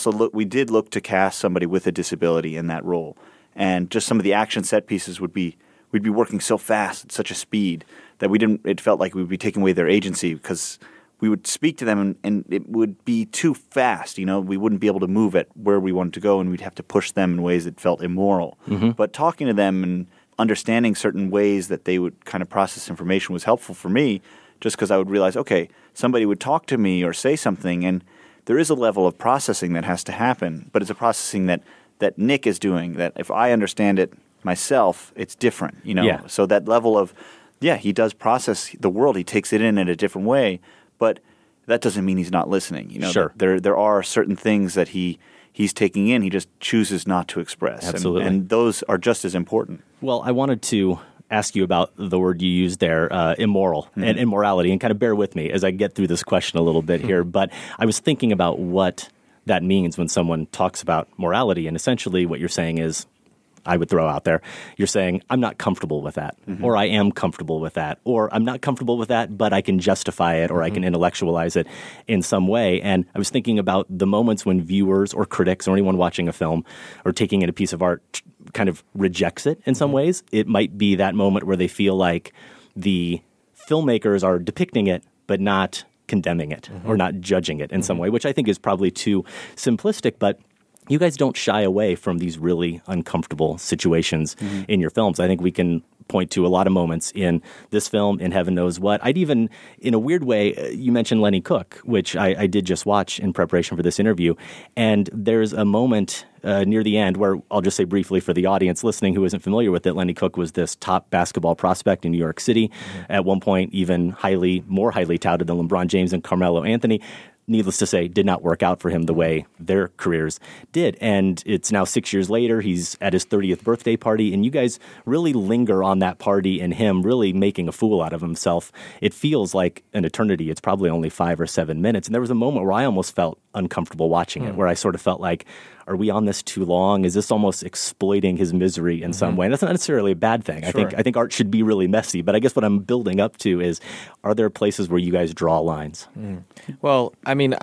did look to cast somebody with a disability in that role, and just some of the action set pieces we'd be working so fast at such a speed that it felt like we would be taking away their agency, because we would speak to them and it would be too fast. We wouldn't be able to move at where we wanted to go, and we'd have to push them in ways that felt immoral. But talking to them and understanding certain ways that they would kind of process information was helpful for me, just because I would realize, okay, somebody would talk to me or say something, and there is a level of processing that has to happen, but it's a processing that Nick is doing, that if I understand it myself, it's different, So that level of, he does process the world, he takes it in a different way, but that doesn't mean he's not listening. There are certain things that he's taking in, he just chooses not to express. Absolutely. And those are just as important. Well, I wanted to ask you about the word you used there, immoral and immorality, and kind of bear with me as I get through this question a little bit here. But I was thinking about what that means when someone talks about morality, and essentially what you're saying is, I would throw out there, you're saying, I'm not comfortable with that, or I am comfortable with that, or I'm not comfortable with that, but I can justify it, or I can intellectualize it in some way. And I was thinking about the moments when viewers or critics or anyone watching a film or taking in a piece of art kind of rejects it in some ways. It might be that moment where they feel like the filmmakers are depicting it, but not condemning it or not judging it in some way, which I think is probably too simplistic, but you guys don't shy away from these really uncomfortable situations in your films. I think we can point to a lot of moments in this film, in Heaven Knows What. I'd even, in a weird way, you mentioned Lenny Cook, which I did just watch in preparation for this interview. And there's a moment near the end where, I'll just say briefly for the audience listening who isn't familiar with it, Lenny Cook was this top basketball prospect in New York City. At one point, even more highly touted than LeBron James and Carmelo Anthony. Needless to say, did not work out for him the way their careers did. And it's now 6 years later. He's at his 30th birthday party, and you guys really linger on that party and him really making a fool out of himself. It feels like an eternity. It's probably only 5 or 7 minutes. And there was a moment where I almost felt uncomfortable watching it, where I sort of felt like, are we on this too long? Is this almost exploiting his misery in some way? And that's not necessarily a bad thing. Sure. I think art should be really messy. But I guess what I'm building up to is, are there places where you guys draw lines? Well, I mean,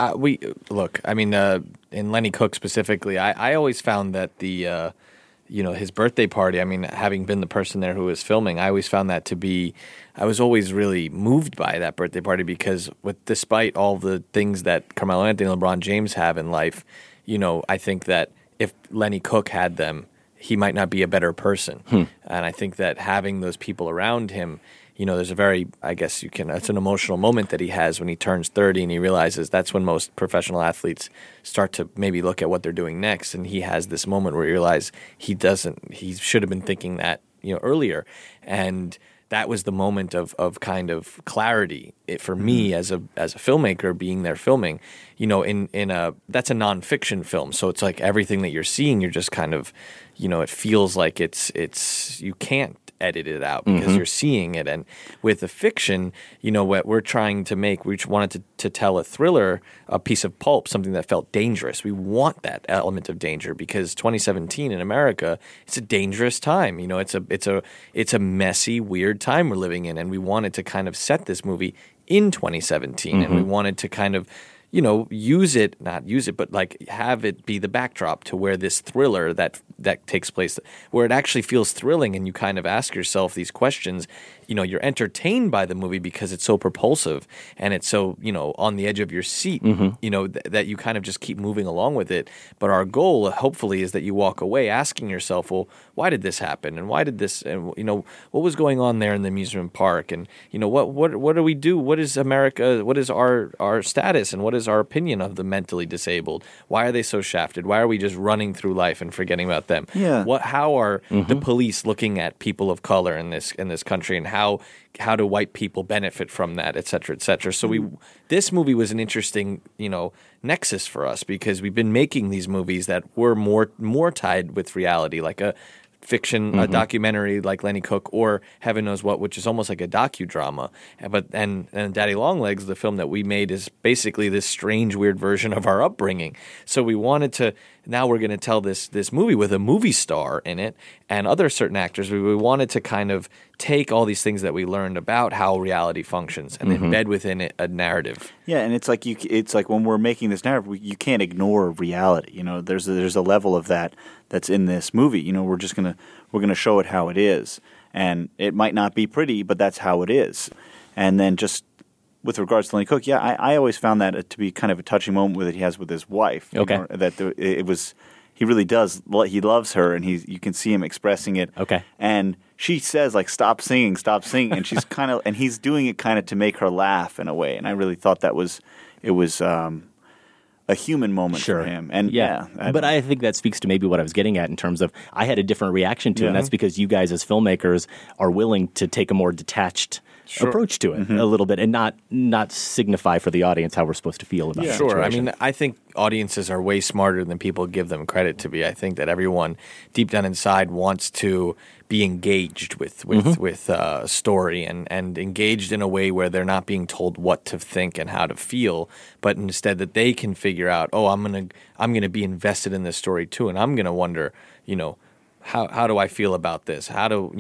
in Lenny Cook specifically, I always found that the, his birthday party, I mean, having been the person there who was filming, I always found that to be, I was always really moved by that birthday party, because despite all the things that Carmelo Anthony and LeBron James have in life, I think that if Lenny Cook had them, he might not be a better person. And I think that having those people around him, there's a very, I guess it's an emotional moment that he has when he turns 30 and he realizes that's when most professional athletes start to maybe look at what they're doing next. And he has this moment where he realizes he should have been thinking that, earlier. And that was the moment of kind of clarity for me as a filmmaker being there filming. That's a nonfiction film, so it's like everything that you're seeing, you're just kind of, it feels like it's you can't edit it out because you're seeing it. And with the fiction, what we're trying to make, we wanted to tell a thriller, a piece of pulp, something that felt dangerous. We want that element of danger because 2017 in America, it's a dangerous time. It's a messy, weird time we're living in, and we wanted to kind of set this movie in 2017, and we wanted to kind of not use it, but like have it be the backdrop to where this thriller that takes place, where it actually feels thrilling and you kind of ask yourself these questions. You're entertained by the movie because it's so propulsive and it's so, on the edge of your seat, that you kind of just keep moving along with it. But our goal, hopefully, is that you walk away asking yourself, well, why did this happen? And why did this, and, what was going on there in the amusement park? And, what do we do? What is America? What is our status? And what is our opinion of the mentally disabled? Why are they so shafted? Why are we just running through life and forgetting about them? Yeah. How are the police looking at people of color in this country, and how do white people benefit from that, et cetera, et cetera. So this movie was an interesting, nexus for us because we've been making these movies that were more tied with reality, like a fiction, a documentary like Lenny Cook or Heaven Knows What, which is almost like a docudrama. And Daddy Longlegs, the film that we made, is basically this strange, weird version of our upbringing. So we wanted to. Now we're going to tell this movie with a movie star in it and other certain actors. We wanted to kind of take all these things that we learned about how reality functions and embed within it a narrative. Yeah, and it's like when we're making this narrative, you can't ignore reality. There's a level of that's in this movie. We're gonna show it how it is, and it might not be pretty, but that's how it is. And then just with regards to Lenny Cook, I always found that to be kind of a touching moment that he has with his wife. Okay, he really does. He loves her, and you can see him expressing it. Okay, and she says like, "Stop singing," and she's and he's doing it kind of to make her laugh in a way. And I really thought it was a human moment for him. And I think that speaks to maybe what I was getting at in terms of I had a different reaction to it, and that's because you guys as filmmakers are willing to take a more detached approach to it a little bit and not signify for the audience how we're supposed to feel about it. Sure. I mean, I think audiences are way smarter than people give them credit to be. I think that everyone deep down inside wants to be engaged with a story and engaged in a way where they're not being told what to think and how to feel, but instead that they can figure out, I'm gonna be invested in this story too, and I'm gonna wonder, how do I feel about this? How do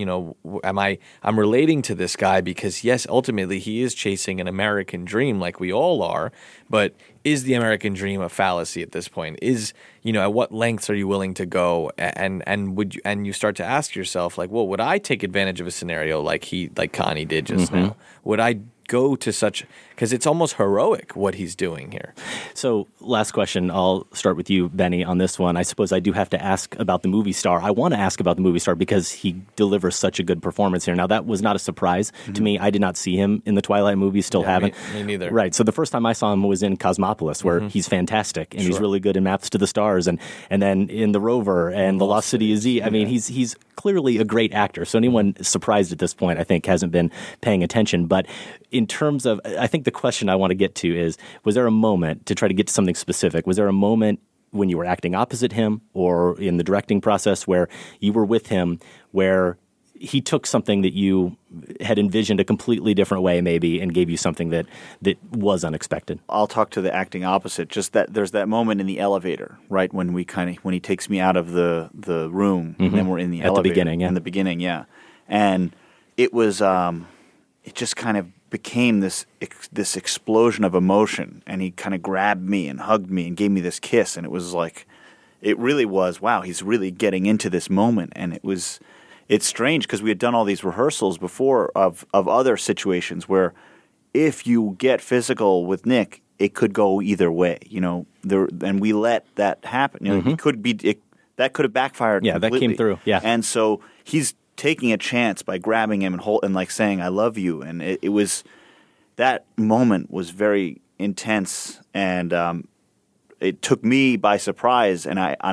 I'm relating to this guy because yes, ultimately he is chasing an American dream like we all are, but is the American dream a fallacy at this point? Is, at what lengths are you willing to go? And you start to ask yourself like, well, would I take advantage of a scenario like Connie did just now? Would I go to such, because it's almost heroic what he's doing here. So last question, I'll start with you, Benny, on this one. I suppose I do have to ask about the movie star. I want to ask about the movie star because he delivers such a good performance here. Now, that was not a surprise to me. I did not see him in the Twilight movies, still haven't. Me neither. Right. So the first time I saw him was in Cosmopolis, where he's fantastic, and he's really good in Maps to the Stars, and then in The Rover and The Lost City of Z. I mean, he's clearly a great actor. So anyone surprised at this point, I think, hasn't been paying attention. But in terms of, I think the question I want to get to is, was there a moment, to try to get to something specific, was there a moment when you were acting opposite him or in the directing process where you were with him where he took something that you had envisioned a completely different way maybe and gave you something that was unexpected? I'll talk to the acting opposite. Just that there's that moment in the elevator, right, when he takes me out of the room and then we're in the elevator. At the beginning, yeah. In the beginning, yeah. And it was it just kind of became this explosion of emotion, and he kind of grabbed me and hugged me and gave me this kiss, and it was like, it really was, wow, he's really getting into this moment. And it's strange because we had done all these rehearsals before of other situations where if you get physical with Nick, it could go either way, and we let that happen. He could be that could have backfired. Yeah, that came through. Yeah, and so he's taking a chance by grabbing him and like saying, "I love you," and it was that moment was very intense, and it took me by surprise, and I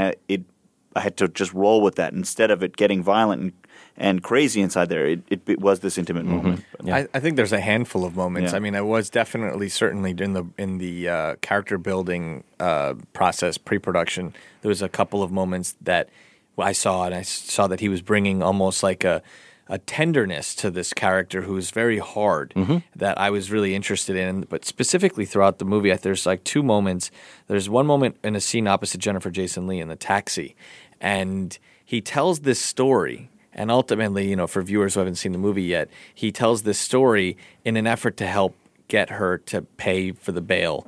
had to just roll with that instead of it getting violent and crazy inside there. It was this intimate moment. Yeah. I think there's a handful of moments. Yeah. I mean, I was certainly in the character building process, pre-production. There was a couple of moments that I saw, and I saw that he was bringing almost like a tenderness to this character who is very hard that I was really interested in. But specifically throughout the movie, there's like two moments. There's one moment in a scene opposite Jennifer Jason Leigh in the taxi, and he tells this story. And ultimately, for viewers who haven't seen the movie yet, he tells this story in an effort to help get her to pay for the bail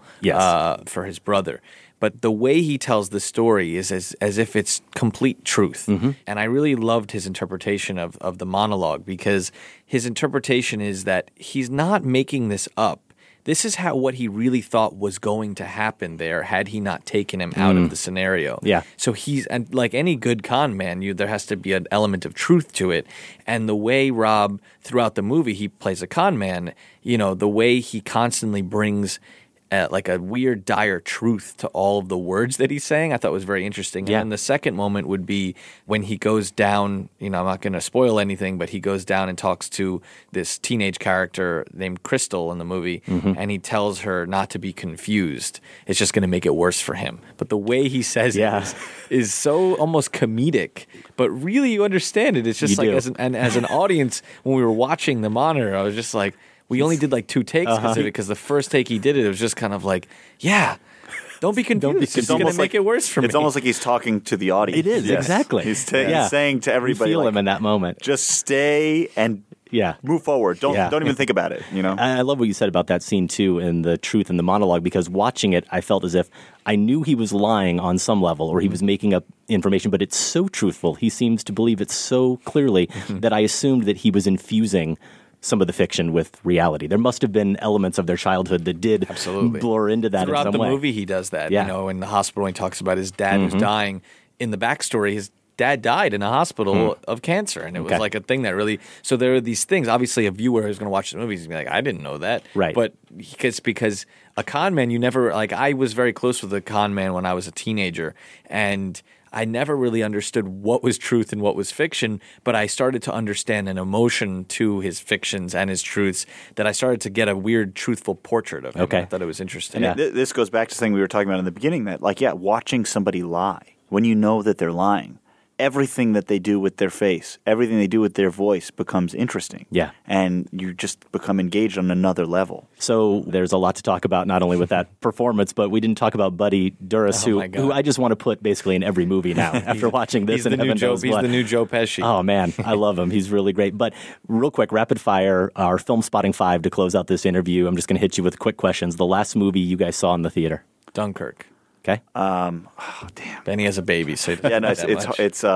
for his brother. But the way he tells the story is as if it's complete truth. And I really loved his interpretation of the monologue, because his interpretation is that he's not making this up. This is what he really thought was going to happen there had he not taken him out of the scenario. Yeah. So and like any good con man, there has to be an element of truth to it. And the way Rob, throughout the movie, he plays a con man, the way he constantly brings like a weird, dire truth to all of the words that he's saying, I thought was very interesting. Yeah. And then the second moment would be when he goes down, I'm not going to spoil anything, but he goes down and talks to this teenage character named Crystal in the movie, and he tells her not to be confused. It's just going to make it worse for him. But the way he says it is so almost comedic, but really you understand it. It's just as an audience, when we were watching the monitor, I was just like, we only did like 2 takes because of it, because the first take he did it was just kind of like, don't be confused. It's going to make it worse for me. It's almost like he's talking to the audience. It is, exactly. He's saying to everybody, you feel him in that moment. Just stay and move forward. Don't even think about it. I love what you said about that scene too, and the truth in the monologue, because watching it, I felt as if I knew he was lying on some level, or he was making up information, but it's so truthful. He seems to believe it so clearly that I assumed that he was infusing some of the fiction with reality. There must have been elements of their childhood that did blur into that throughout in some way. The movie, he does that. In the hospital, when he talks about his dad who's dying. In the backstory, his dad died in a hospital of cancer, and it was like a thing that really. So there are these things. Obviously, a viewer who's going to watch the movie is going to be like, "I didn't know that." Right. But because a con man, you never like. I was very close with a con man when I was a teenager, and I never really understood what was truth and what was fiction, but I started to understand an emotion to his fictions and his truths that I started to get a weird, truthful portrait of him. I thought it was interesting. And this goes back to something we were talking about in the beginning, that watching somebody lie, when you know that they're lying, everything that they do with their face, everything they do with their voice becomes interesting. Yeah. And you just become engaged on another level. So there's a lot to talk about, not only with that performance, but we didn't talk about Buddy Durris, who I just want to put basically in every movie now after watching this. He's the new Joe Pesci. Oh, man. I love him. He's really great. But real quick, rapid fire, our Film Spotting 5 to close out this interview. I'm just going to hit you with quick questions. The last movie you guys saw in the theater? Dunkirk. Okay. Damn. Benny has a baby, so it's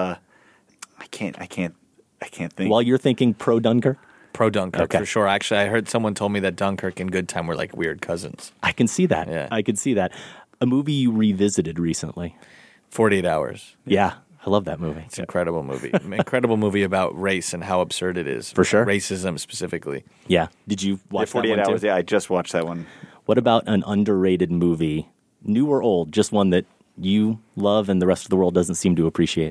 I can't think. While you're thinking pro Dunkirk? Pro Dunkirk, for sure. Actually, I heard someone told me that Dunkirk and Good Time were like weird cousins. I can see that. Yeah. I can see that. A movie you revisited recently? 48 Hours. Yeah. I love that movie. It's an incredible movie. Incredible movie about race and how absurd it is. For sure. Racism specifically. Yeah. Did you watch 48 that one Hours? too? Yeah, I just watched that one. What about an underrated movie, new or old, just one that you love and the rest of the world doesn't seem to appreciate?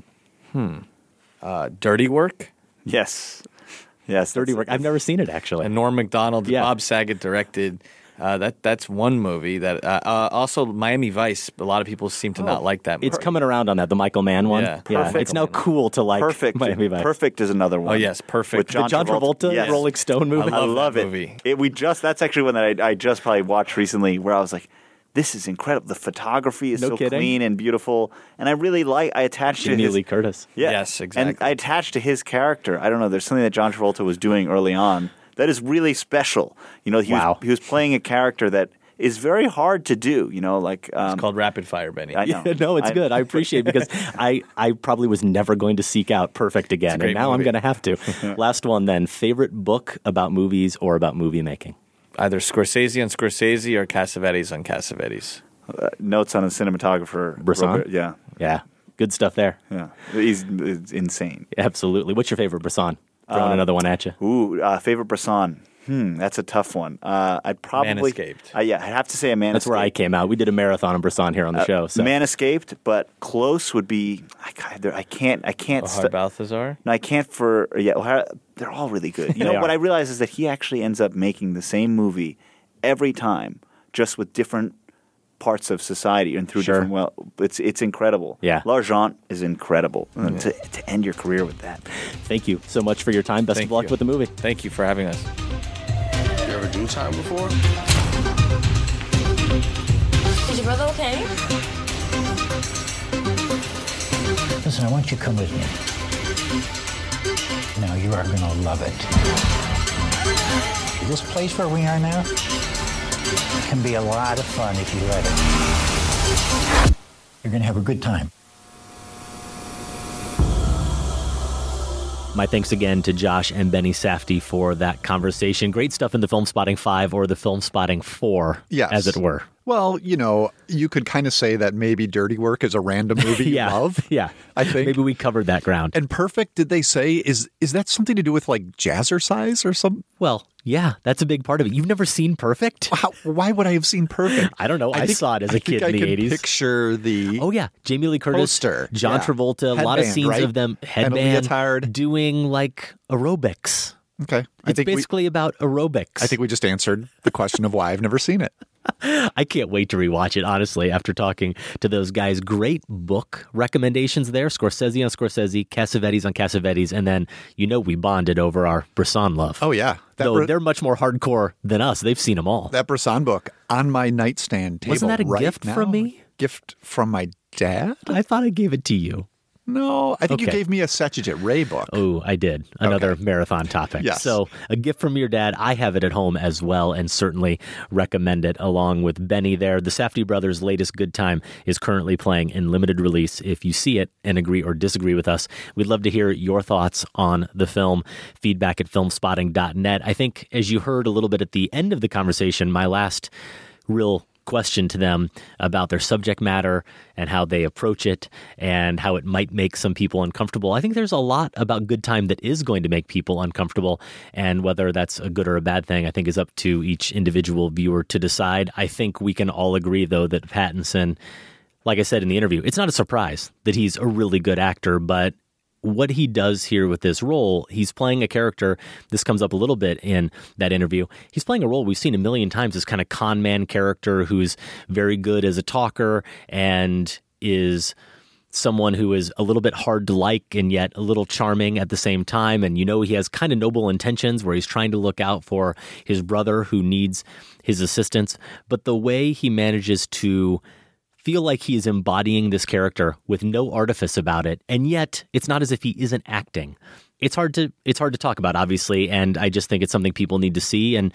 Dirty Work? Yes, Dirty Work. I've never seen it, actually. And Norm Macdonald, Bob Saget directed. That's one movie that also Miami Vice. A lot of people seem to not like that movie. It's coming around on that, the Michael Mann one. Yeah, Perfect. It's now cool to like Perfect. Miami Vice. Perfect is another one. Oh yes, Perfect. With The John Travolta Rolling Stone movie. I love that it. movie. That's actually one that I just probably watched recently, where I was like, this is incredible. The photography is clean and beautiful, and I attached to Jamie Lee Curtis. Yeah. Yes, exactly. And I attached to his character. I don't know. There's something that John Travolta was doing early on that is really special. He was playing a character that is very hard to do. It's called Rapid Fire, Benny. I know. No, it's good. I appreciate it because I probably was never going to seek out Perfect again, and now I'm going to have to. Last one then. Favorite book about movies or about movie making? Either Scorsese on Scorsese or Cassavetes on Cassavetes. Notes on a cinematographer. Bresson? Yeah. Good stuff there. Yeah, he's insane. Absolutely. What's your favorite Bresson? Throwing another one at you. Favorite Bresson. That's a tough one. I'd probably Escaped. I'd have to say a Man That's Escaped. where I came out. We did a marathon on Bresson here on the show. So. Man Escaped, but close would be. I can't. Ohar Balthazar? No, I can't for. Yeah, they're all really good. You know what I realize is that he actually ends up making the same movie every time, just with different parts of society and through different. Well, it's incredible. Yeah, L'Argent is incredible. To end your career with that. Thank you so much for your time. Best of luck with the movie. Thank you for having us. You ever do time before? Is your brother okay? Listen, I want you to come with me. Now, you are going to love it. This place where we are now can be a lot of fun if you let it. You're going to have a good time. My thanks again to Josh and Benny Safdie for that conversation. Great stuff in the Film Spotting 5 or the Film Spotting 4, as it were. Well, you could kind of say that maybe Dirty Work is a random movie you love. Yeah. I think. Maybe we covered that ground. And Perfect, did they say, is that something to do with like Jazzercise or something? Well, yeah, that's a big part of it. You've never seen Perfect? Why would I have seen Perfect? I don't know. I saw it as a kid in the 80s. Picture the Jamie Lee Curtis, poster. John Travolta, a lot of scenes of them headband doing like aerobics. Okay. It's basically about aerobics. I think we just answered the question of why I've never seen it. I can't wait to rewatch it, honestly, after talking to those guys. Great book recommendations there. Scorsese on Scorsese, Cassavetes on Cassavetes, and then, we bonded over our Bresson love. Oh, yeah. Though they're much more hardcore than us. They've seen them all. That Bresson book on my nightstand table. Wasn't that a gift from me? Gift from my dad? I thought I gave it to you. No, I think you gave me a Satyajit Ray book. Oh, I did. Another marathon topic. Yes. So a gift from your dad. I have it at home as well and certainly recommend it along with Benny there. The Safdie brothers' latest Good Time is currently playing in limited release. If you see it and agree or disagree with us, we'd love to hear your thoughts on the film. Feedback at filmspotting.net. I think as you heard a little bit at the end of the conversation, my last real question to them about their subject matter and how they approach it and how it might make some people uncomfortable. I think there's a lot about Good Time that is going to make people uncomfortable, and whether that's a good or a bad thing, I think is up to each individual viewer to decide. I think we can all agree, though, that Pattinson, like I said in the interview, it's not a surprise that he's a really good actor, but what he does here with this role, he's playing a character. This comes up a little bit in that interview. He's playing a role we've seen a million times, this kind of con man character who's very good as a talker and is someone who is a little bit hard to like and yet a little charming at the same time. And he has kind of noble intentions where he's trying to look out for his brother who needs his assistance. But the way he manages to feel like he is embodying this character with no artifice about it, and yet it's not as if he isn't acting. It's hard to talk about, obviously, and I just think it's something people need to see, and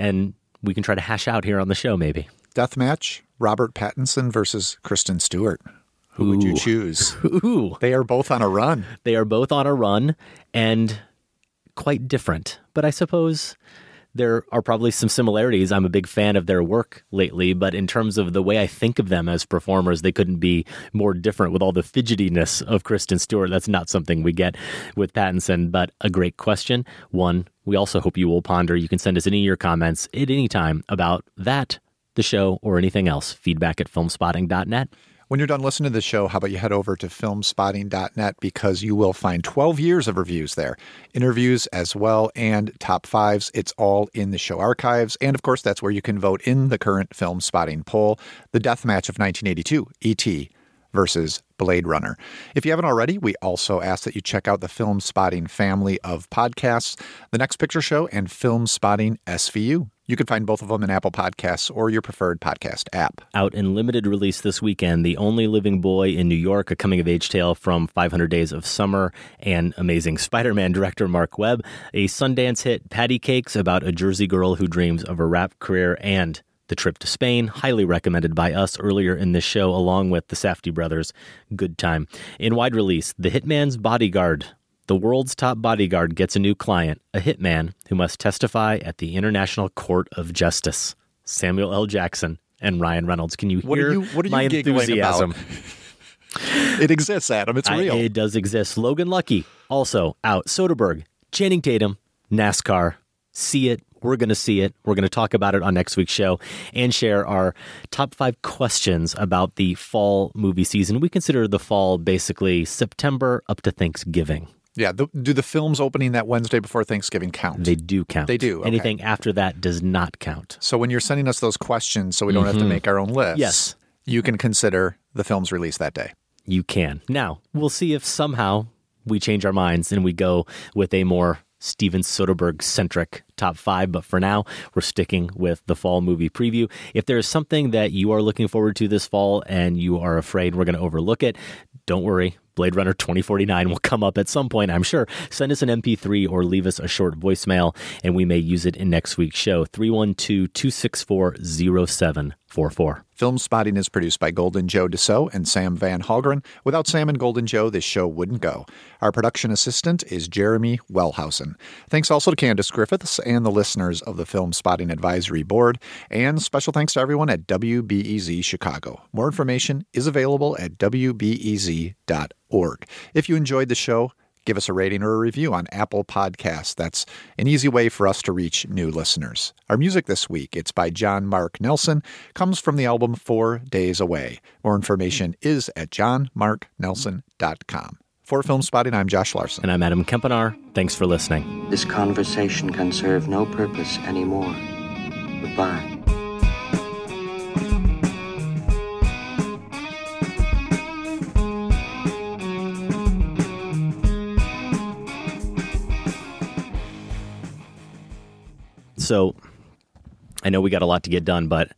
we can try to hash out here on the show, maybe. Deathmatch: Robert Pattinson versus Kristen Stewart. Who would you choose? Ooh. They are both on a run. They are both on a run, and quite different. But I suppose there are probably some similarities. I'm a big fan of their work lately, but in terms of the way I think of them as performers, they couldn't be more different with all the fidgetiness of Kristen Stewart. That's not something we get with Pattinson, but a great question. One we also hope you will ponder. You can send us any of your comments at any time about that, the show, or anything else. Feedback at filmspotting.net. When you're done listening to the show, how about you head over to filmspotting.net, because you will find 12 years of reviews there. Interviews as well, and top fives. It's all in the show archives. And of course, that's where you can vote in the current Film Spotting poll, the death match of 1982, E.T. versus Blade Runner. If you haven't already, we also ask that you check out the Film Spotting family of podcasts, The Next Picture Show and Film Spotting SVU. You can find both of them in Apple Podcasts or your preferred podcast app. Out in limited release this weekend, The Only Living Boy in New York, a coming-of-age tale from 500 Days of Summer, and Amazing Spider-Man director Mark Webb, a Sundance hit, Patty Cakes, about a Jersey girl who dreams of a rap career, and The Trip to Spain, highly recommended by us earlier in this show, along with the Safdie brothers' Good Time. In wide release, The Hitman's Bodyguard. The world's top bodyguard gets a new client, a hitman who must testify at the International Court of Justice. Samuel L. Jackson and Ryan Reynolds. Can you hear what are you my giggling enthusiasm? About? It exists, Adam. It's real. It does exist. Logan Lucky, also out. Soderbergh, Channing Tatum, NASCAR. See it. We're going to see it. We're going to talk about it on next week's show and share our top 5 questions about the fall movie season. We consider the fall basically September up to Thanksgiving. Yeah. Do the films opening that Wednesday before Thanksgiving count? They do count. They do. Okay. Anything after that does not count. So when you're sending us those questions so we don't have to make our own list, yes, you can consider the films released that day. You can. Now, we'll see if somehow we change our minds and we go with a more Steven Soderbergh-centric top 5, but for now, we're sticking with the fall movie preview. If there's something that you are looking forward to this fall and you are afraid we're going to overlook it, don't worry. Blade Runner 2049 will come up at some point, I'm sure. Send us an MP3 or leave us a short voicemail, and we may use it in next week's show. 312-264-0744. Film Spotting is produced by Golden Joe Dassault and Sam Van Halgren. Without Sam and Golden Joe, this show wouldn't go. Our production assistant is Jeremy Wellhausen. Thanks also to Candace Griffiths and the listeners of the Film Spotting Advisory Board. And special thanks to everyone at WBEZ Chicago. More information is available at wbez.org. If you enjoyed the show, give us a rating or a review on Apple Podcasts. That's an easy way for us to reach new listeners. Our music this week, it's by John Mark Nelson, comes from the album 4 Days Away. More information is at johnmarknelson.com. For Film Spotting, I'm Josh Larson. And I'm Adam Kempenaar. Thanks for listening. This conversation can serve no purpose anymore. Goodbye. So I know we got a lot to get done, but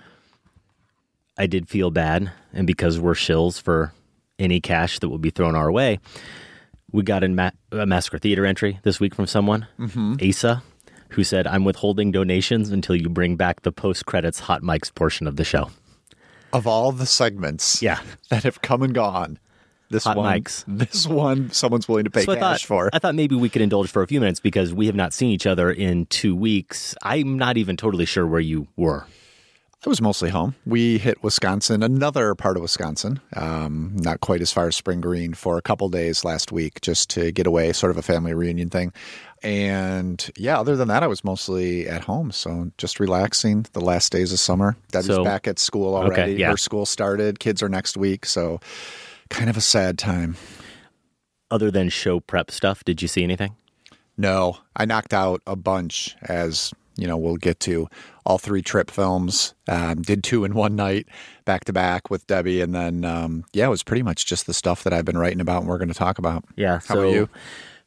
I did feel bad. And because we're shills for any cash that will be thrown our way, we got a Massacre Theater entry this week from someone, Asa, who said, I'm withholding donations until you bring back the post-credits hot mics portion of the show. Of all the segments that have come and gone, this one, someone's willing to pay cash for. I thought maybe we could indulge for a few minutes because we have not seen each other in 2 weeks. I'm not even totally sure where you were. I was mostly home. We hit Wisconsin, another part of Wisconsin, not quite as far as Spring Green, for a couple days last week just to get away, sort of a family reunion thing. And yeah, other than that, I was mostly at home. So just relaxing the last days of summer. Debbie's back at school already. Okay, yeah. Her school started. Kids are next week. So kind of a sad time. Other than show prep stuff, did you see anything? No, I knocked out a bunch, as you know, we'll get to all 3 Trip films. Did 2 in one night, back to back with Debbie. And then, it was pretty much just the stuff that I've been writing about and we're going to talk about. Yeah. How about you?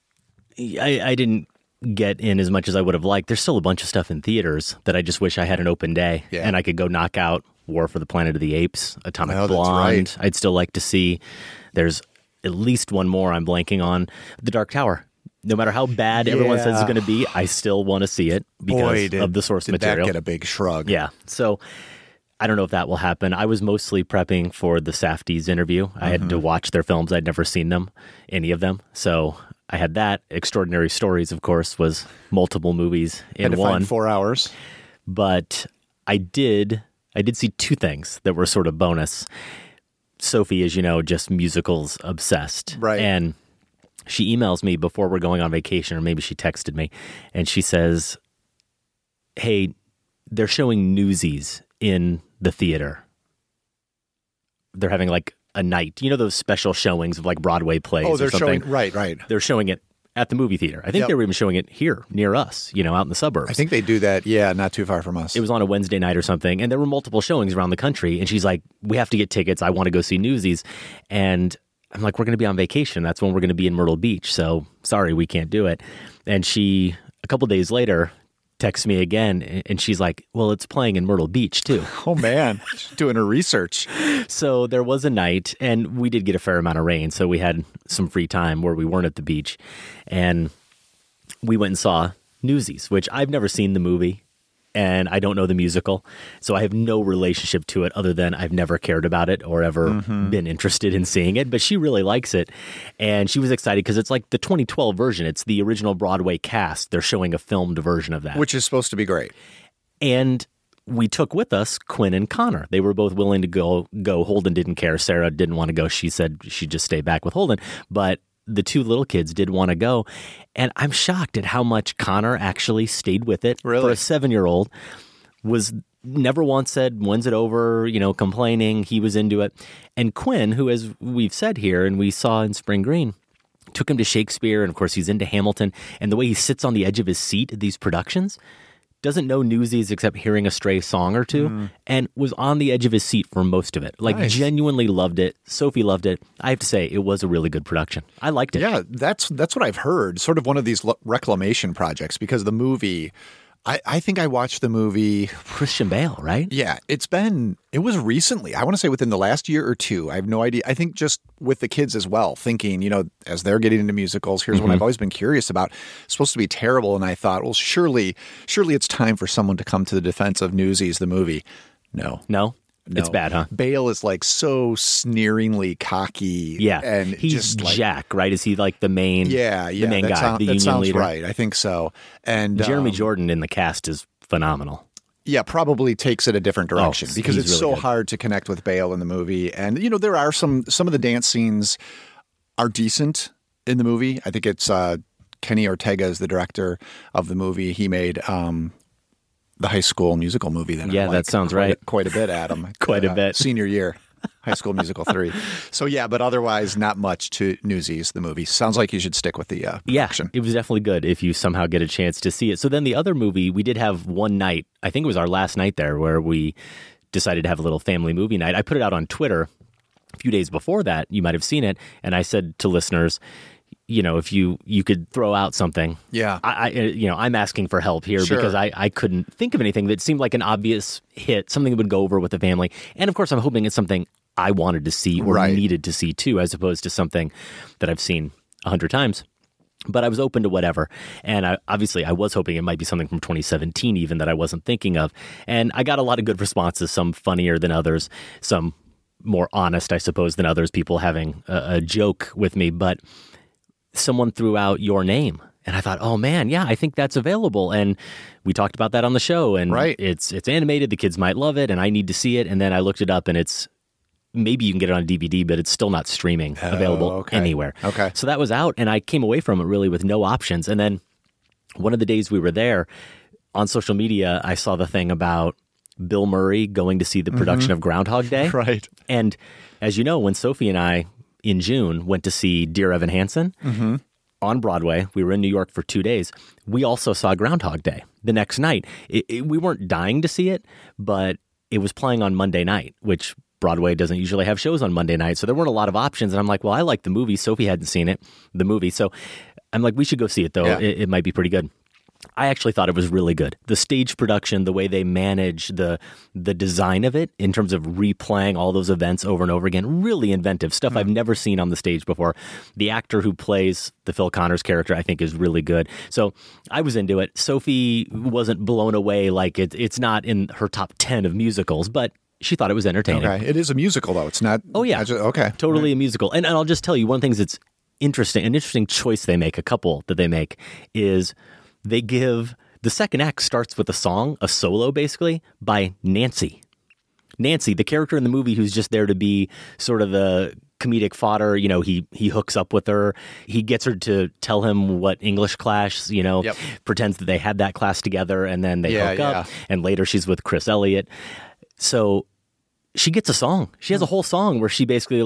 I didn't get in as much as I would have liked. There's still a bunch of stuff in theaters that I just wish I had an open day and I could go knock out. War for the Planet of the Apes, Atomic Blonde. Right. I'd still like to see. There's at least one more I'm blanking on. The Dark Tower. No matter how bad everyone says it's going to be, I still want to see it because of the source material. Did that get a big shrug? Yeah. So I don't know if that will happen. I was mostly prepping for the Safdies interview. I had to watch their films. I'd never seen them, any of them. So I had that. Extraordinary Stories, of course, was multiple movies in one. Find 4 hours. But I did see 2 things that were sort of bonus. Sophie, as you know, just musicals obsessed. Right. And she emails me before we're going on vacation, or maybe she texted me, and she says, hey, they're showing Newsies in the theater. They're having like a night. You know those special showings of like Broadway plays or something? Right. They're showing it at the movie theater. I think they were even showing it here near us, out in the suburbs. I think they do that, not too far from us. It was on a Wednesday night or something, and there were multiple showings around the country, and she's like, we have to get tickets. I want to go see Newsies. And I'm like, we're going to be on vacation. That's when we're going to be in Myrtle Beach, so sorry, we can't do it. And she, a couple days later, texts me again, and she's like, well, it's playing in Myrtle Beach, too. Oh, man. She's doing her research. So there was a night, and we did get a fair amount of rain, so we had some free time where we weren't at the beach. And we went and saw Newsies, which I've never seen the movie, and I don't know the musical. So I have no relationship to it other than I've never cared about it or ever been interested in seeing it. But she really likes it, and she was excited because it's like the 2012 version. It's the original Broadway cast. They're showing a filmed version of that. Which is supposed to be great. And we took with us Quinn and Connor. They were both willing to go. Holden didn't care. Sarah didn't want to go. She said she'd just stay back with Holden. But the two little kids did want to go. And I'm shocked at how much Connor actually stayed with it. Really? For a 7-year-old. Was never once said, when's it over, complaining. He was into it. And Quinn, who, as we've said here and we saw in Spring Green, took him to Shakespeare. And of course, he's into Hamilton. And the way he sits on the edge of his seat at these productions, doesn't know Newsies except hearing a stray song or two, and was on the edge of his seat for most of it. Like, genuinely loved it. Sophie loved it. I have to say, it was a really good production. I liked it. Yeah, that's what I've heard. Sort of one of these reclamation projects, because the movie, I think I watched the movie. Christian Bale, right? Yeah, it was recently. I want to say within the last year or two. I have no idea. I think just with the kids as well, thinking, as they're getting into musicals, here's what I've always been curious about. It's supposed to be terrible. And I thought, well, surely it's time for someone to come to the defense of Newsies, the movie. No. It's bad, huh? Bale is like so sneeringly cocky. Yeah. And he's just like, Jack, right? Is he like the main the main guy, the union sounds leader? Right. I think so. And Jeremy Jordan in the cast is phenomenal. Yeah, probably takes it a different direction because it's really so good. hard to connect with Bale in the movie. And, there are some of the dance scenes are decent in the movie. I think it's Kenny Ortega is the director of the movie. He made the High School Musical movie that I like that sounds right. Quite a bit, Adam. Quite a bit. Senior year. High School Musical 3. So, yeah, but otherwise not much to Newsies, the movie. Sounds like you should stick with the production. Yeah, it was definitely good if you somehow get a chance to see it. So then the other movie, we did have one night, I think it was our last night there, where we decided to have a little family movie night. I put it out on Twitter a few days before that. You might have seen it. And I said to listeners, if you could throw out something. Yeah. I'm asking for help here because I couldn't think of anything that seemed like an obvious hit, something that would go over with the family. And of course, I'm hoping it's something I wanted to see or needed to see too, as opposed to something that I've seen 100 times. But I was open to whatever. And I was hoping it might be something from 2017 even that I wasn't thinking of. And I got a lot of good responses, some funnier than others, some more honest, I suppose, than others, people having a joke with me. But someone threw out Your Name. And I thought, oh man, yeah, I think that's available. And we talked about that on the show. And it's animated. The kids might love it. And I need to see it. And then I looked it up and maybe you can get it on DVD, but it's still not streaming available anywhere. Okay. So that was out. And I came away from it really with no options. And then one of the days we were there on social media, I saw the thing about Bill Murray going to see the production of Groundhog Day. Right. And as you know, when Sophie and I in June went to see Dear Evan Hansen on Broadway. We were in New York for 2 days. We also saw Groundhog Day the next night. We weren't dying to see it, but it was playing on Monday night, which Broadway doesn't usually have shows on Monday night. So there weren't a lot of options. And I'm like, well, I like the movie. Sophie hadn't seen it, the movie. So I'm like, we should go see it, though. Yeah. It might be pretty good. I actually thought it was really good. The stage production, the way they manage the design of it in terms of replaying all those events over and over again, really inventive stuff I've never seen on the stage before. The actor who plays the Phil Connors character, I think, is really good. So I was into it. Sophie wasn't blown away. Like it's not in her top 10 of musicals, but she thought it was entertaining. Okay. It is a musical, though. It's not. Oh, yeah. Okay. Totally a musical. And I'll just tell you, one of the things that's interesting, an interesting choice they make, a couple that they make, is they give the second act starts with a song, a solo basically, by Nancy. Nancy, the character in the movie who's just there to be sort of the comedic fodder. You know, he hooks up with her. He gets her to tell him what English class, pretends that they had that class together, and then they hook up. And later she's with Chris Elliott. So she gets a song. She has a whole song where she basically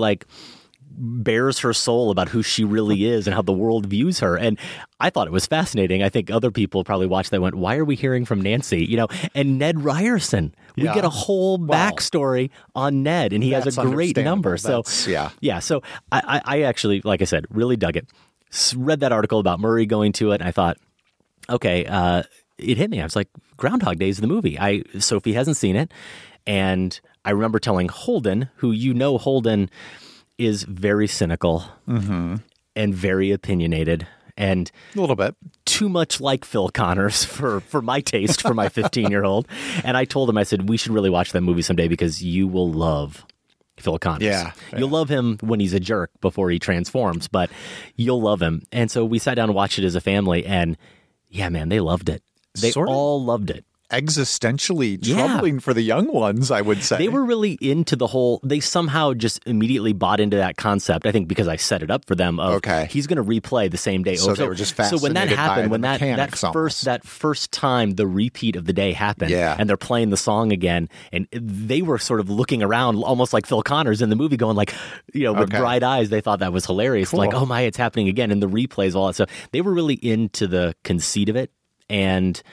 bears her soul about who she really is and how the world views her. And I thought it was fascinating. I think other people probably watched that and went, why are we hearing from Nancy? And Ned Ryerson. We get a whole backstory on Ned, and he has a great number. So So I actually, like I said, really dug it. Read that article about Murray going to it, and I thought, okay, it hit me. I was like, Groundhog Day is the movie. Sophie hasn't seen it. And I remember telling Holden, who Holden is very cynical and very opinionated and a little bit too much like Phil Connors for my taste, for my 15-year-old. And I told him, I said, we should really watch that movie someday because you will love Phil Connors. Yeah. You'll love him when he's a jerk before he transforms, but you'll love him. And so we sat down and watched it as a family, and yeah, man, they loved it. They all loved it. existentially troubling for the young ones, I would say. They were really into the whole, they somehow just immediately bought into that concept, I think because I set it up for them of, he's going to replay the same day. So they were just fascinated. So when that happened, when that first time the repeat of the day happened, and they're playing the song again, and they were sort of looking around almost like Phil Connors in the movie going like, with bright eyes, they thought that was hilarious. Cool. Like, oh my, it's happening again. And the replays, all that stuff. They were really into the conceit of it. And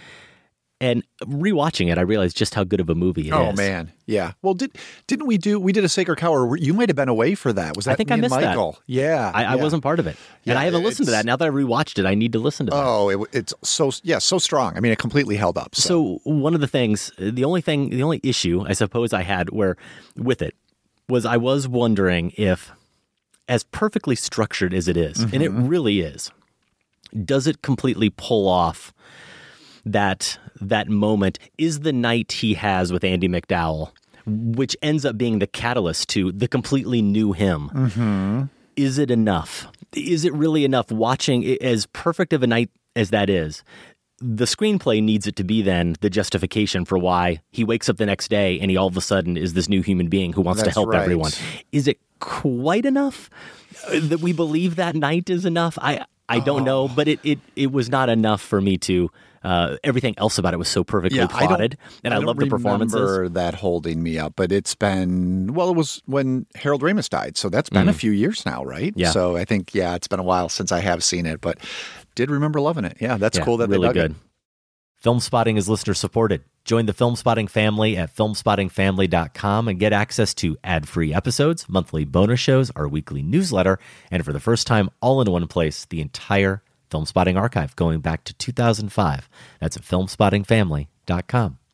rewatching it, I realized just how good of a movie it is. Oh man, yeah. Well, didn't we did a Sacred Cow? Or you might have been away for that. Was that? I think I missed Michael? That. Yeah, I wasn't part of it, and I haven't listened to that. Now that I rewatched it, I need to listen to that. Oh, it's so strong. I mean, it completely held up. So one of the things, the only issue I suppose I had with it was I was wondering if, as perfectly structured as it is, and it really is, does it completely pull off that moment? Is the night he has with Andie MacDowell, which ends up being the catalyst to the completely new him, is it enough? Is it really enough? Watching as perfect of a night as that is, the screenplay needs it to be then the justification for why he wakes up the next day and he all of a sudden is this new human being who wants to help everyone. Is it quite enough that we believe that night is enough? I don't know, but it was not enough for me to. Everything else about it was so perfectly plotted, and I love the performances. I don't remember that holding me up, but it's been, it was when Harold Ramis died, so that's been a few years now, right? Yeah. So I think, it's been a while since I have seen it, but did remember loving it. Yeah, that's cool that really they dug good. Film Spotting is listener supported. Join the Film Spotting family at filmspottingfamily.com and get access to ad-free episodes, monthly bonus shows, our weekly newsletter, and for the first time, all in one place, the entire Film Spotting archive going back to 2005. That's at filmspottingfamily.com.